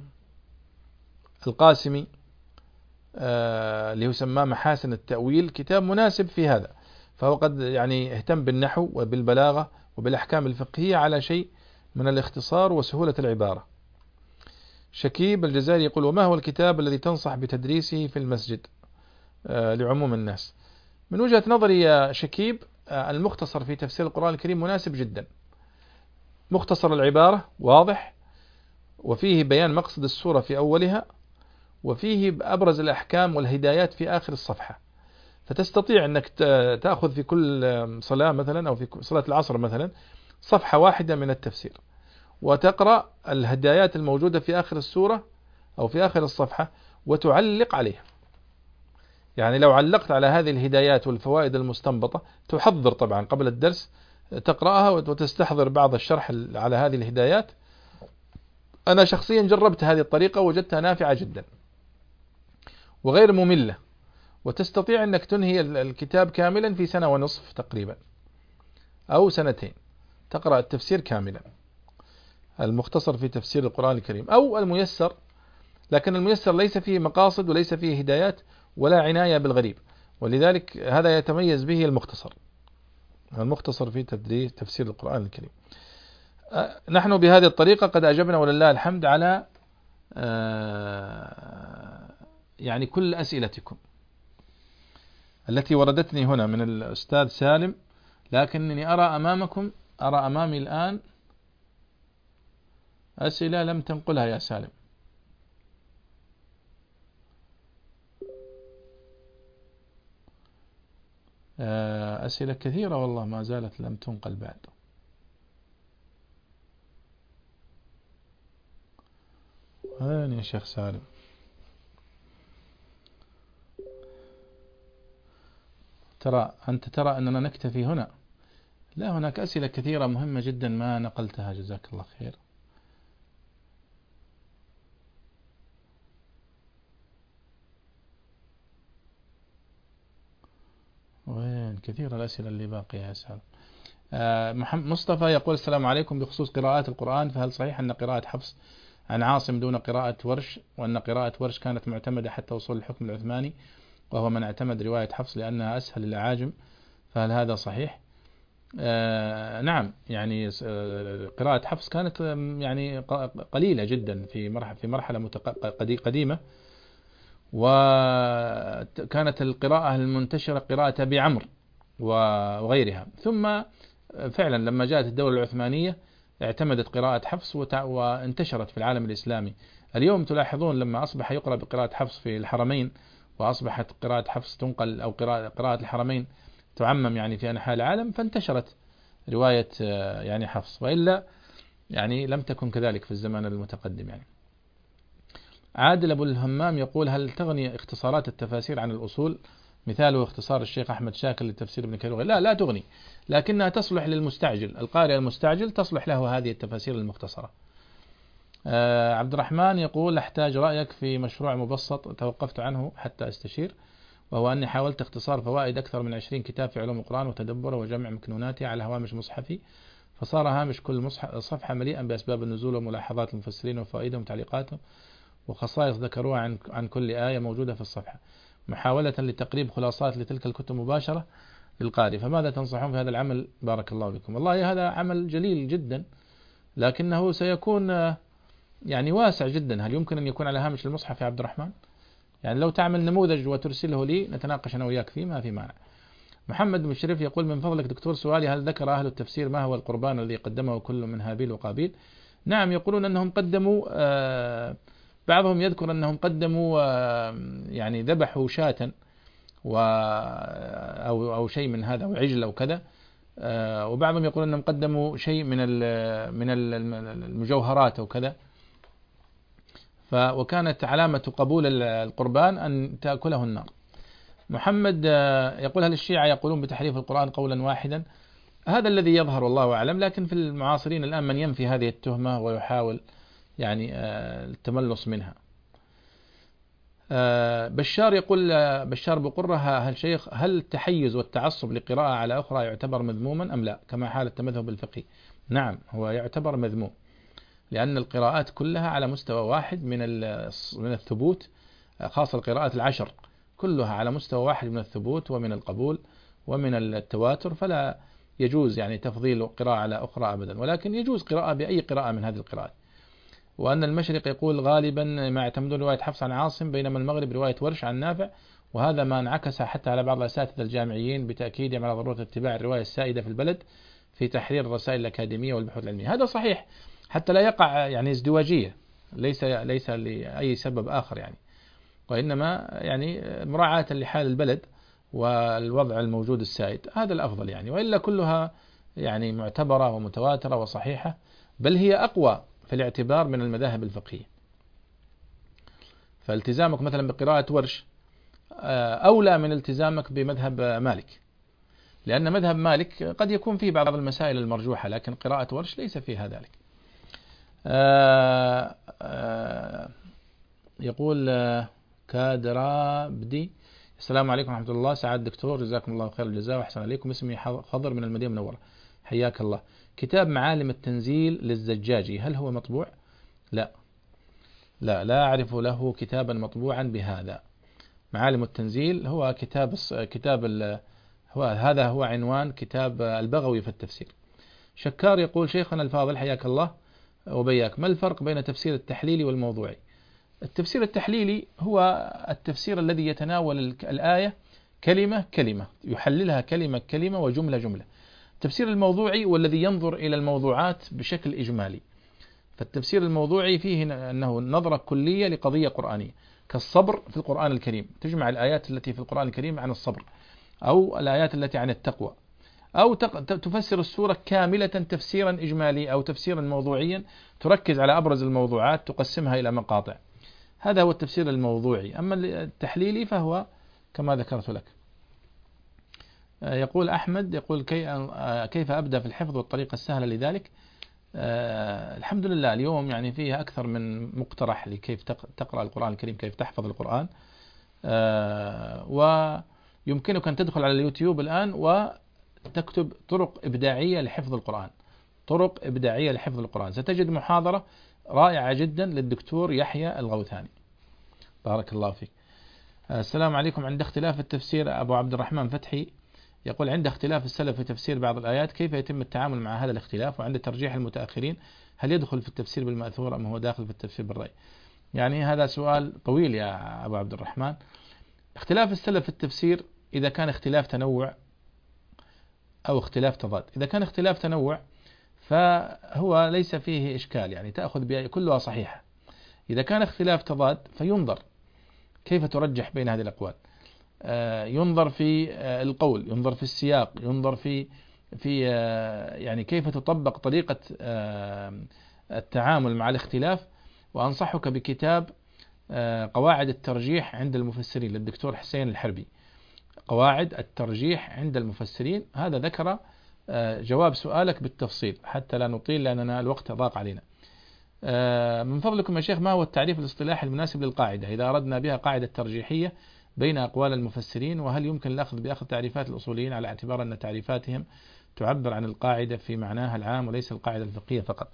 القاسمي اللي يسمى محاسن التأويل كتاب مناسب في هذا، فهو قد يعني اهتم بالنحو وبالبلاغة وبالأحكام الفقهية على شيء من الاختصار وسهولة العبارة. شكيب الجزائري يقول: وما هو الكتاب الذي تنصح بتدريسه في المسجد لعموم الناس؟ من وجهة نظري يا شكيب المختصر في تفسير القرآن الكريم مناسب جدا، مختصر العبارة واضح، وفيه بيان مقصد السورة في أولها، وفيه أبرز الأحكام والهدايات في آخر الصفحة. فتستطيع أنك تأخذ في كل صلاة مثلا، أو في صلاة العصر مثلا، صفحة واحدة من التفسير، وتقرأ الهدايات الموجودة في آخر السورة أو في آخر الصفحة وتعلق عليها. يعني لو علقت على هذه الهدايات والفوائد المستنبطة، تحضر طبعا قبل الدرس تقرأها وتستحضر بعض الشرح على هذه الهدايات. أنا شخصيا جربت هذه الطريقة وجدتها نافعة جدا وغير مملة، وتستطيع أنك تنهي الكتاب كاملا في سنة ونصف تقريبا أو سنتين، تقرأ التفسير كاملا، المختصر في تفسير القرآن الكريم أو الميسر. لكن الميسر ليس فيه مقاصد وليس فيه هدايات ولا عناية بالغريب، ولذلك هذا يتميز به المختصر في تفسير القرآن الكريم. نحن بهذه الطريقة قد أجبنا ولله الحمد على يعني كل أسئلتكم التي وردتني هنا من الأستاذ سالم، لكنني أرى أمامي الآن أسئلة لم تنقلها يا سالم. أسئلة كثيرة والله ما زالت لم تنقل بعد. وين يا شيخ سالم؟ أنت ترى أننا نكتفي هنا؟ لا، هناك أسئلة كثيرة مهمة جدا ما نقلتها، جزاك الله خير. وين كثيرة الأسئلة اللي باقية يا سالم. مصطفى يقول السلام عليكم، بخصوص قراءات القرآن، فهل صحيح أن قراءة حفص عن عاصم دون قراءة ورش، وأن قراءة ورش كانت معتمدة حتى وصول الحكم العثماني وهو من اعتمد رواية حفص لأنها أسهل للأعاجم، فهل هذا صحيح؟ نعم، يعني قراءة حفص كانت يعني قليلة جدا في مرحلة قديمة، وكانت القراءة المنتشرة قراءة أبي عمرو وغيرها، ثم فعلا لما جاءت الدولة العثمانية اعتمدت قراءة حفص وانتشرت في العالم الإسلامي. اليوم تلاحظون لما أصبح يقرأ بقراءة حفص في الحرمين، وأصبحت قراءة حفص تنقل أو قراءة الحرمين تعمم يعني في أنحاء العالم، فانتشرت رواية يعني حفص، وإلا يعني لم تكن كذلك في الزمان المتقدم. يعني عادل أبو الهمام يقول هل تغني اختصارات التفاسير عن الأصول، مثاله اختصار الشيخ أحمد شاكر لتفسير ابن كثير؟ لا تغني، لكنها تصلح للمستعجل، القارئ المستعجل تصلح له هذه التفاسير المختصرة. عبد الرحمن يقول أحتاج رأيك في مشروع مبسط توقفت عنه حتى أستشير، وهو أني حاولت اختصار فوائد أكثر من 20 كتاب في علوم القرآن وتدبره وجمع مكنوناته على هوامش مصحفي، فصار هامش كل صفحة مليئا بأسباب النزول وملاحظات المفسرين وفوائدهم وتعليقاتهم وخصائص ذكروها عن كل آية موجودة في الصفحة، محاولة لتقريب خلاصات لتلك الكتب مباشرة للقارئ، فماذا تنصحون في هذا العمل؟ بارك الله بكم. والله هذا عمل جليل جدا، لكنه سيكون يعني واسع جدا. هل يمكن أن يكون على هامش المصحف يا عبد الرحمن؟ يعني لو تعمل نموذج وترسله لي نتناقش أنا وياك فيه، ما في مانع. محمد مشرف يقول من فضلك دكتور سؤالي، هل ذكر أهل التفسير ما هو القربان الذي قدمه كل من هابيل وقابيل؟ نعم، يقولون أنهم قدموا بعضهم يذكر أنهم قدموا يعني ذبحوا شاة أو شيء من هذا أو عجل أو كذا، وبعضهم يقول أنهم قدموا شيء من المجوهرات أو كذا، وكانت علامة قبول القربان أن تأكله النار. محمد يقول هل الشيعة يقولون بتحريف القرآن قولا واحدا؟ هذا الذي يظهر والله أعلم، لكن في المعاصرين الآن من ينفي هذه التهمة ويحاول يعني التملص منها. بشار يقول بشار بقرة هل التحيز والتعصب لقراءة على أخرى يعتبر مذموما أم لا كما حالة المذهب الفقهي؟ نعم، هو يعتبر مذموم، لأن القراءات كلها على مستوى واحد من الثبوت، خاصة القراءات العشر كلها على مستوى واحد من الثبوت ومن القبول ومن التواتر، فلا يجوز يعني تفضيل قراءة على أخرى أبدا، ولكن يجوز قراءة بأي قراءة من هذه القراءات. وأن المشرق يقول غالبا ما يعتمدون رواية حفص عن عاصم، بينما المغرب رواية ورش عن نافع وهذا ما انعكس حتى على بعض الأساتذة الجامعيين بتأكيدهم على ضرورة اتباع الرواية السائدة في البلد في تحرير الرسائل الأكاديمية والبحوث العلمية. هذا صحيح حتى لا يقع يعني ازدواجية، ليس لأي سبب آخر يعني، وإنما يعني مراعاة لحال البلد والوضع الموجود السائد، هذا الأفضل يعني. وإلا كلها يعني معتبرة ومتواترة وصحيحة، بل هي أقوى في الاعتبار من المذاهب الفقهية. فالتزامك مثلا بقراءة ورش أولى من التزامك بمذهب مالك، لأن مذهب مالك قد يكون فيه بعض المسائل المرجوحة، لكن قراءة ورش ليس فيها ذلك. يقول كادرابدي: السلام عليكم ورحمة الله، سعادة الدكتور، جزاكم الله خير الجزاء وأحسن عليكم. اسمي خضر من المدينة المنورة، حياك الله. كتاب معالم التنزيل للزجاجي هل هو مطبوع؟ لا أعرف له كتابا مطبوعا بهذا. معالم التنزيل هو هذا هو عنوان كتاب البغوي في التفسير. شكار يقول: شيخنا الفاضل حياك الله وبياك، ما الفرق بين التفسير التحليلي والموضوعي؟ التفسير التحليلي هو التفسير الذي يتناول الآية كلمة كلمة، يحللها كلمة كلمة وجملة جملة. التفسير الموضوعي والذي ينظر إلى الموضوعات بشكل إجمالي. فالتفسير الموضوعي فيه أنه نظرة كلية لقضية قرآنية، كالصبر في القرآن الكريم، تجمع الآيات التي في القرآن الكريم عن الصبر، أو الآيات التي عن التقوى، أو تفسر السورة كاملة تفسيرا إجمالي أو تفسيرا موضوعيا، تركز على أبرز الموضوعات تقسمها إلى مقاطع. هذا هو التفسير الموضوعي. أما التحليلي فهو كما ذكرت لك. يقول أحمد، يقول كيف أبدأ في الحفظ والطريقة السهلة لذلك؟ الحمد لله اليوم يعني فيها أكثر من مقترح لكيف تقرأ القرآن الكريم، كيف تحفظ القرآن. ويمكنك أن تدخل على اليوتيوب الآن وتكتب طرق إبداعية لحفظ القرآن، طرق إبداعية لحفظ القرآن، ستجد محاضرة رائعة جدا للدكتور يحيى الغوثاني، بارك الله فيك. السلام عليكم، عند اختلاف التفسير، أبو عبد الرحمن فتحي يقول: عند اختلاف السلف في تفسير بعض الآيات كيف يتم التعامل مع هذا الاختلاف؟ وعند ترجيح المتأخرين هل يدخل في التفسير بالمأثور أم هو داخل في التفسير بالرأي؟ يعني هذا سؤال طويل يا أبو عبد الرحمن. اختلاف السلف في التفسير إذا كان اختلاف تنوع أو اختلاف تضاد. إذا كان اختلاف تنوع فهو ليس فيه إشكال، يعني تأخذ بها كلها صحيحة. إذا كان اختلاف تضاد فينظر كيف ترجح بين هذه الأقوال، ينظر في القول، ينظر في السياق، ينظر في يعني كيف تطبق طريقة التعامل مع الاختلاف. وأنصحك بكتاب قواعد الترجيح عند المفسرين للدكتور حسين الحربي، قواعد الترجيح عند المفسرين. هذا ذكر جواب سؤالك بالتفصيل حتى لا نطيل لأننا الوقت ضاق علينا. من فضلكم يا شيخ، ما هو التعريف الاصطلاحي المناسب للقاعدة إذا أردنا بها قاعدة ترجيحية بين أقوال المفسرين؟ وهل يمكن الأخذ بأخذ تعريفات الأصوليين على اعتبار أن تعريفاتهم تعبر عن القاعدة في معناها العام وليس القاعدة الفقهية فقط؟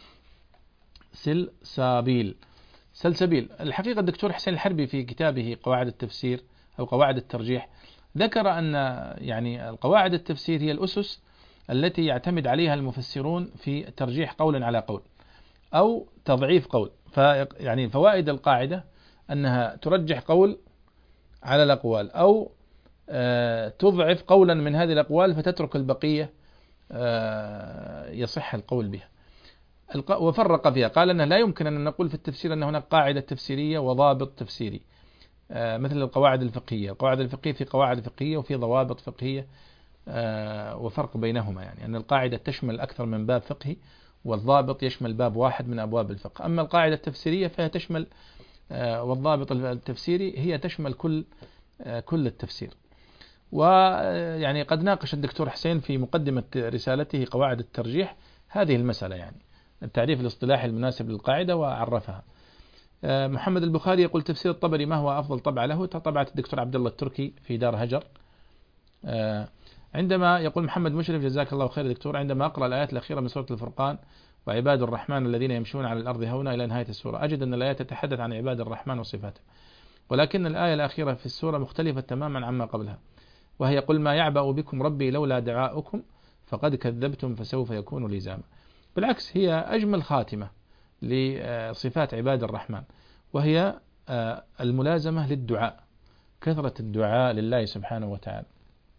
سلسبيل. الحقيقة الدكتور حسين الحربي في كتابه قواعد التفسير أو قواعد الترجيح ذكر أن يعني القواعد التفسير هي الأسس التي يعتمد عليها المفسرون في ترجيح قول على قول أو تضعيف قول. يعني فوائد القاعدة أنها ترجح قول على الأقوال أو تضعف قولا من هذه الأقوال فتترك البقية يصح القول بها. وفرق فيها، قال أنه لا يمكن أن نقول في التفسير أن هناك قاعدة تفسيرية وضابط تفسيري مثل القواعد الفقهية. القواعد الفقهية في قواعد فقهية وفي ضوابط فقهية، وفرق بينهما، يعني أن القاعدة تشمل أكثر من باب فقهي والضابط يشمل باب واحد من أبواب الفقه. أما القاعدة التفسيرية فهي تشمل والضابط التفسيري هي تشمل كل التفسير. ويعني قد ناقش الدكتور حسين في مقدمة رسالته قواعد الترجيح هذه المسألة، يعني التعريف الاصطلاحي المناسب للقاعدة وعرفها. محمد البخاري يقول: تفسير الطبري ما هو أفضل طبعة له؟ طبعة الدكتور عبد الله التركي في دار هجر. عندما يقول محمد مشرف: جزاك الله خير دكتور، عندما أقرأ الآيات الأخيرة من سورة الفرقان وعباد الرحمن الذين يمشون على الأرض هونا إلى نهاية السورة، أجد أن الآيات تتحدث عن عباد الرحمن وصفاته، ولكن الآية الأخيرة في السورة مختلفة تماما عما قبلها، وهي: قل ما يعبأ بكم ربي لولا دعاؤكم فقد كذبتم فسوف يكون لزاما. بالعكس، هي أجمل خاتمة لصفات عباد الرحمن، وهي الملازمة للدعاء. كثرة الدعاء لله سبحانه وتعالى.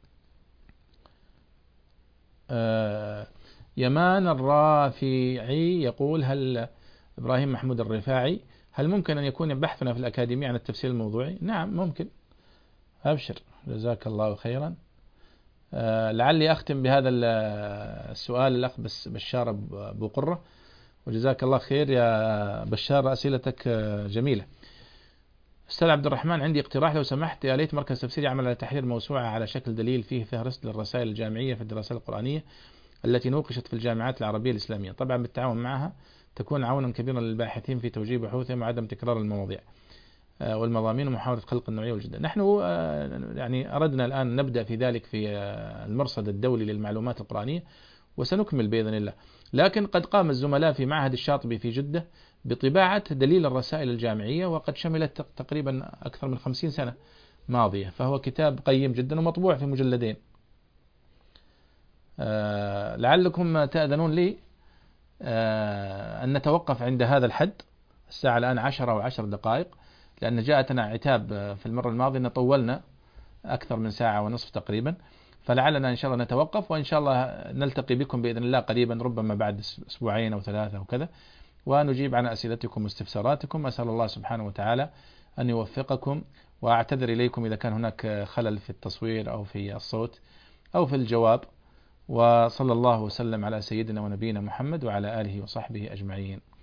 يمان الرافعي يقول إبراهيم محمود الرفاعي: هل ممكن أن يكون بحثنا في الأكاديمية عن التفسير الموضوعي؟ نعم ممكن، أبشر، جزاك الله خيرا. لعلي أختم بهذا السؤال الأخ بشار أبو قرة، وجزاك الله خير يا بشار، أسئلتك جميلة. أستاذ عبد الرحمن: عندي اقتراح لو سمحت، يا ليت مركز تفسير يعمل على تحرير موسوعة على شكل دليل فيه فهرست للرسائل الجامعية في الدراسات القرآنية التي نوقشت في الجامعات العربية الإسلامية، طبعا بالتعاون معها، تكون عونا كبيرا للباحثين في توجيه بحوثهم وعدم تكرار المواضيع والمضامين ومحاولة خلق النوعية والجدة. نحن يعني أردنا الآن نبدأ في ذلك في المرصد الدولي للمعلومات القرآنية، وسنكمل بإذن الله. لكن قد قام الزملاء في معهد الشاطبي في جدة بطباعة دليل الرسائل الجامعية، وقد شملت تقريبا أكثر من 50 سنة ماضية، فهو كتاب قيم جدا ومطبوع في مجلدين. لعلكم تأذنون لي أن نتوقف عند هذا الحد. الساعة الآن 10:10، لأن جاءتنا عتاب في المرة الماضية أن طولنا أكثر من ساعة ونصف تقريبا، فلعلنا إن شاء الله نتوقف، وإن شاء الله نلتقي بكم بإذن الله قريبا، ربما بعد أسبوعين أو 3 وكذا، ونجيب عن أسئلتكم واستفساراتكم. أسأل الله سبحانه وتعالى أن يوفقكم، وأعتذر إليكم إذا كان هناك خلل في التصوير أو في الصوت أو في الجواب. وصلى الله وسلم على سيدنا ونبينا محمد وعلى آله وصحبه أجمعين.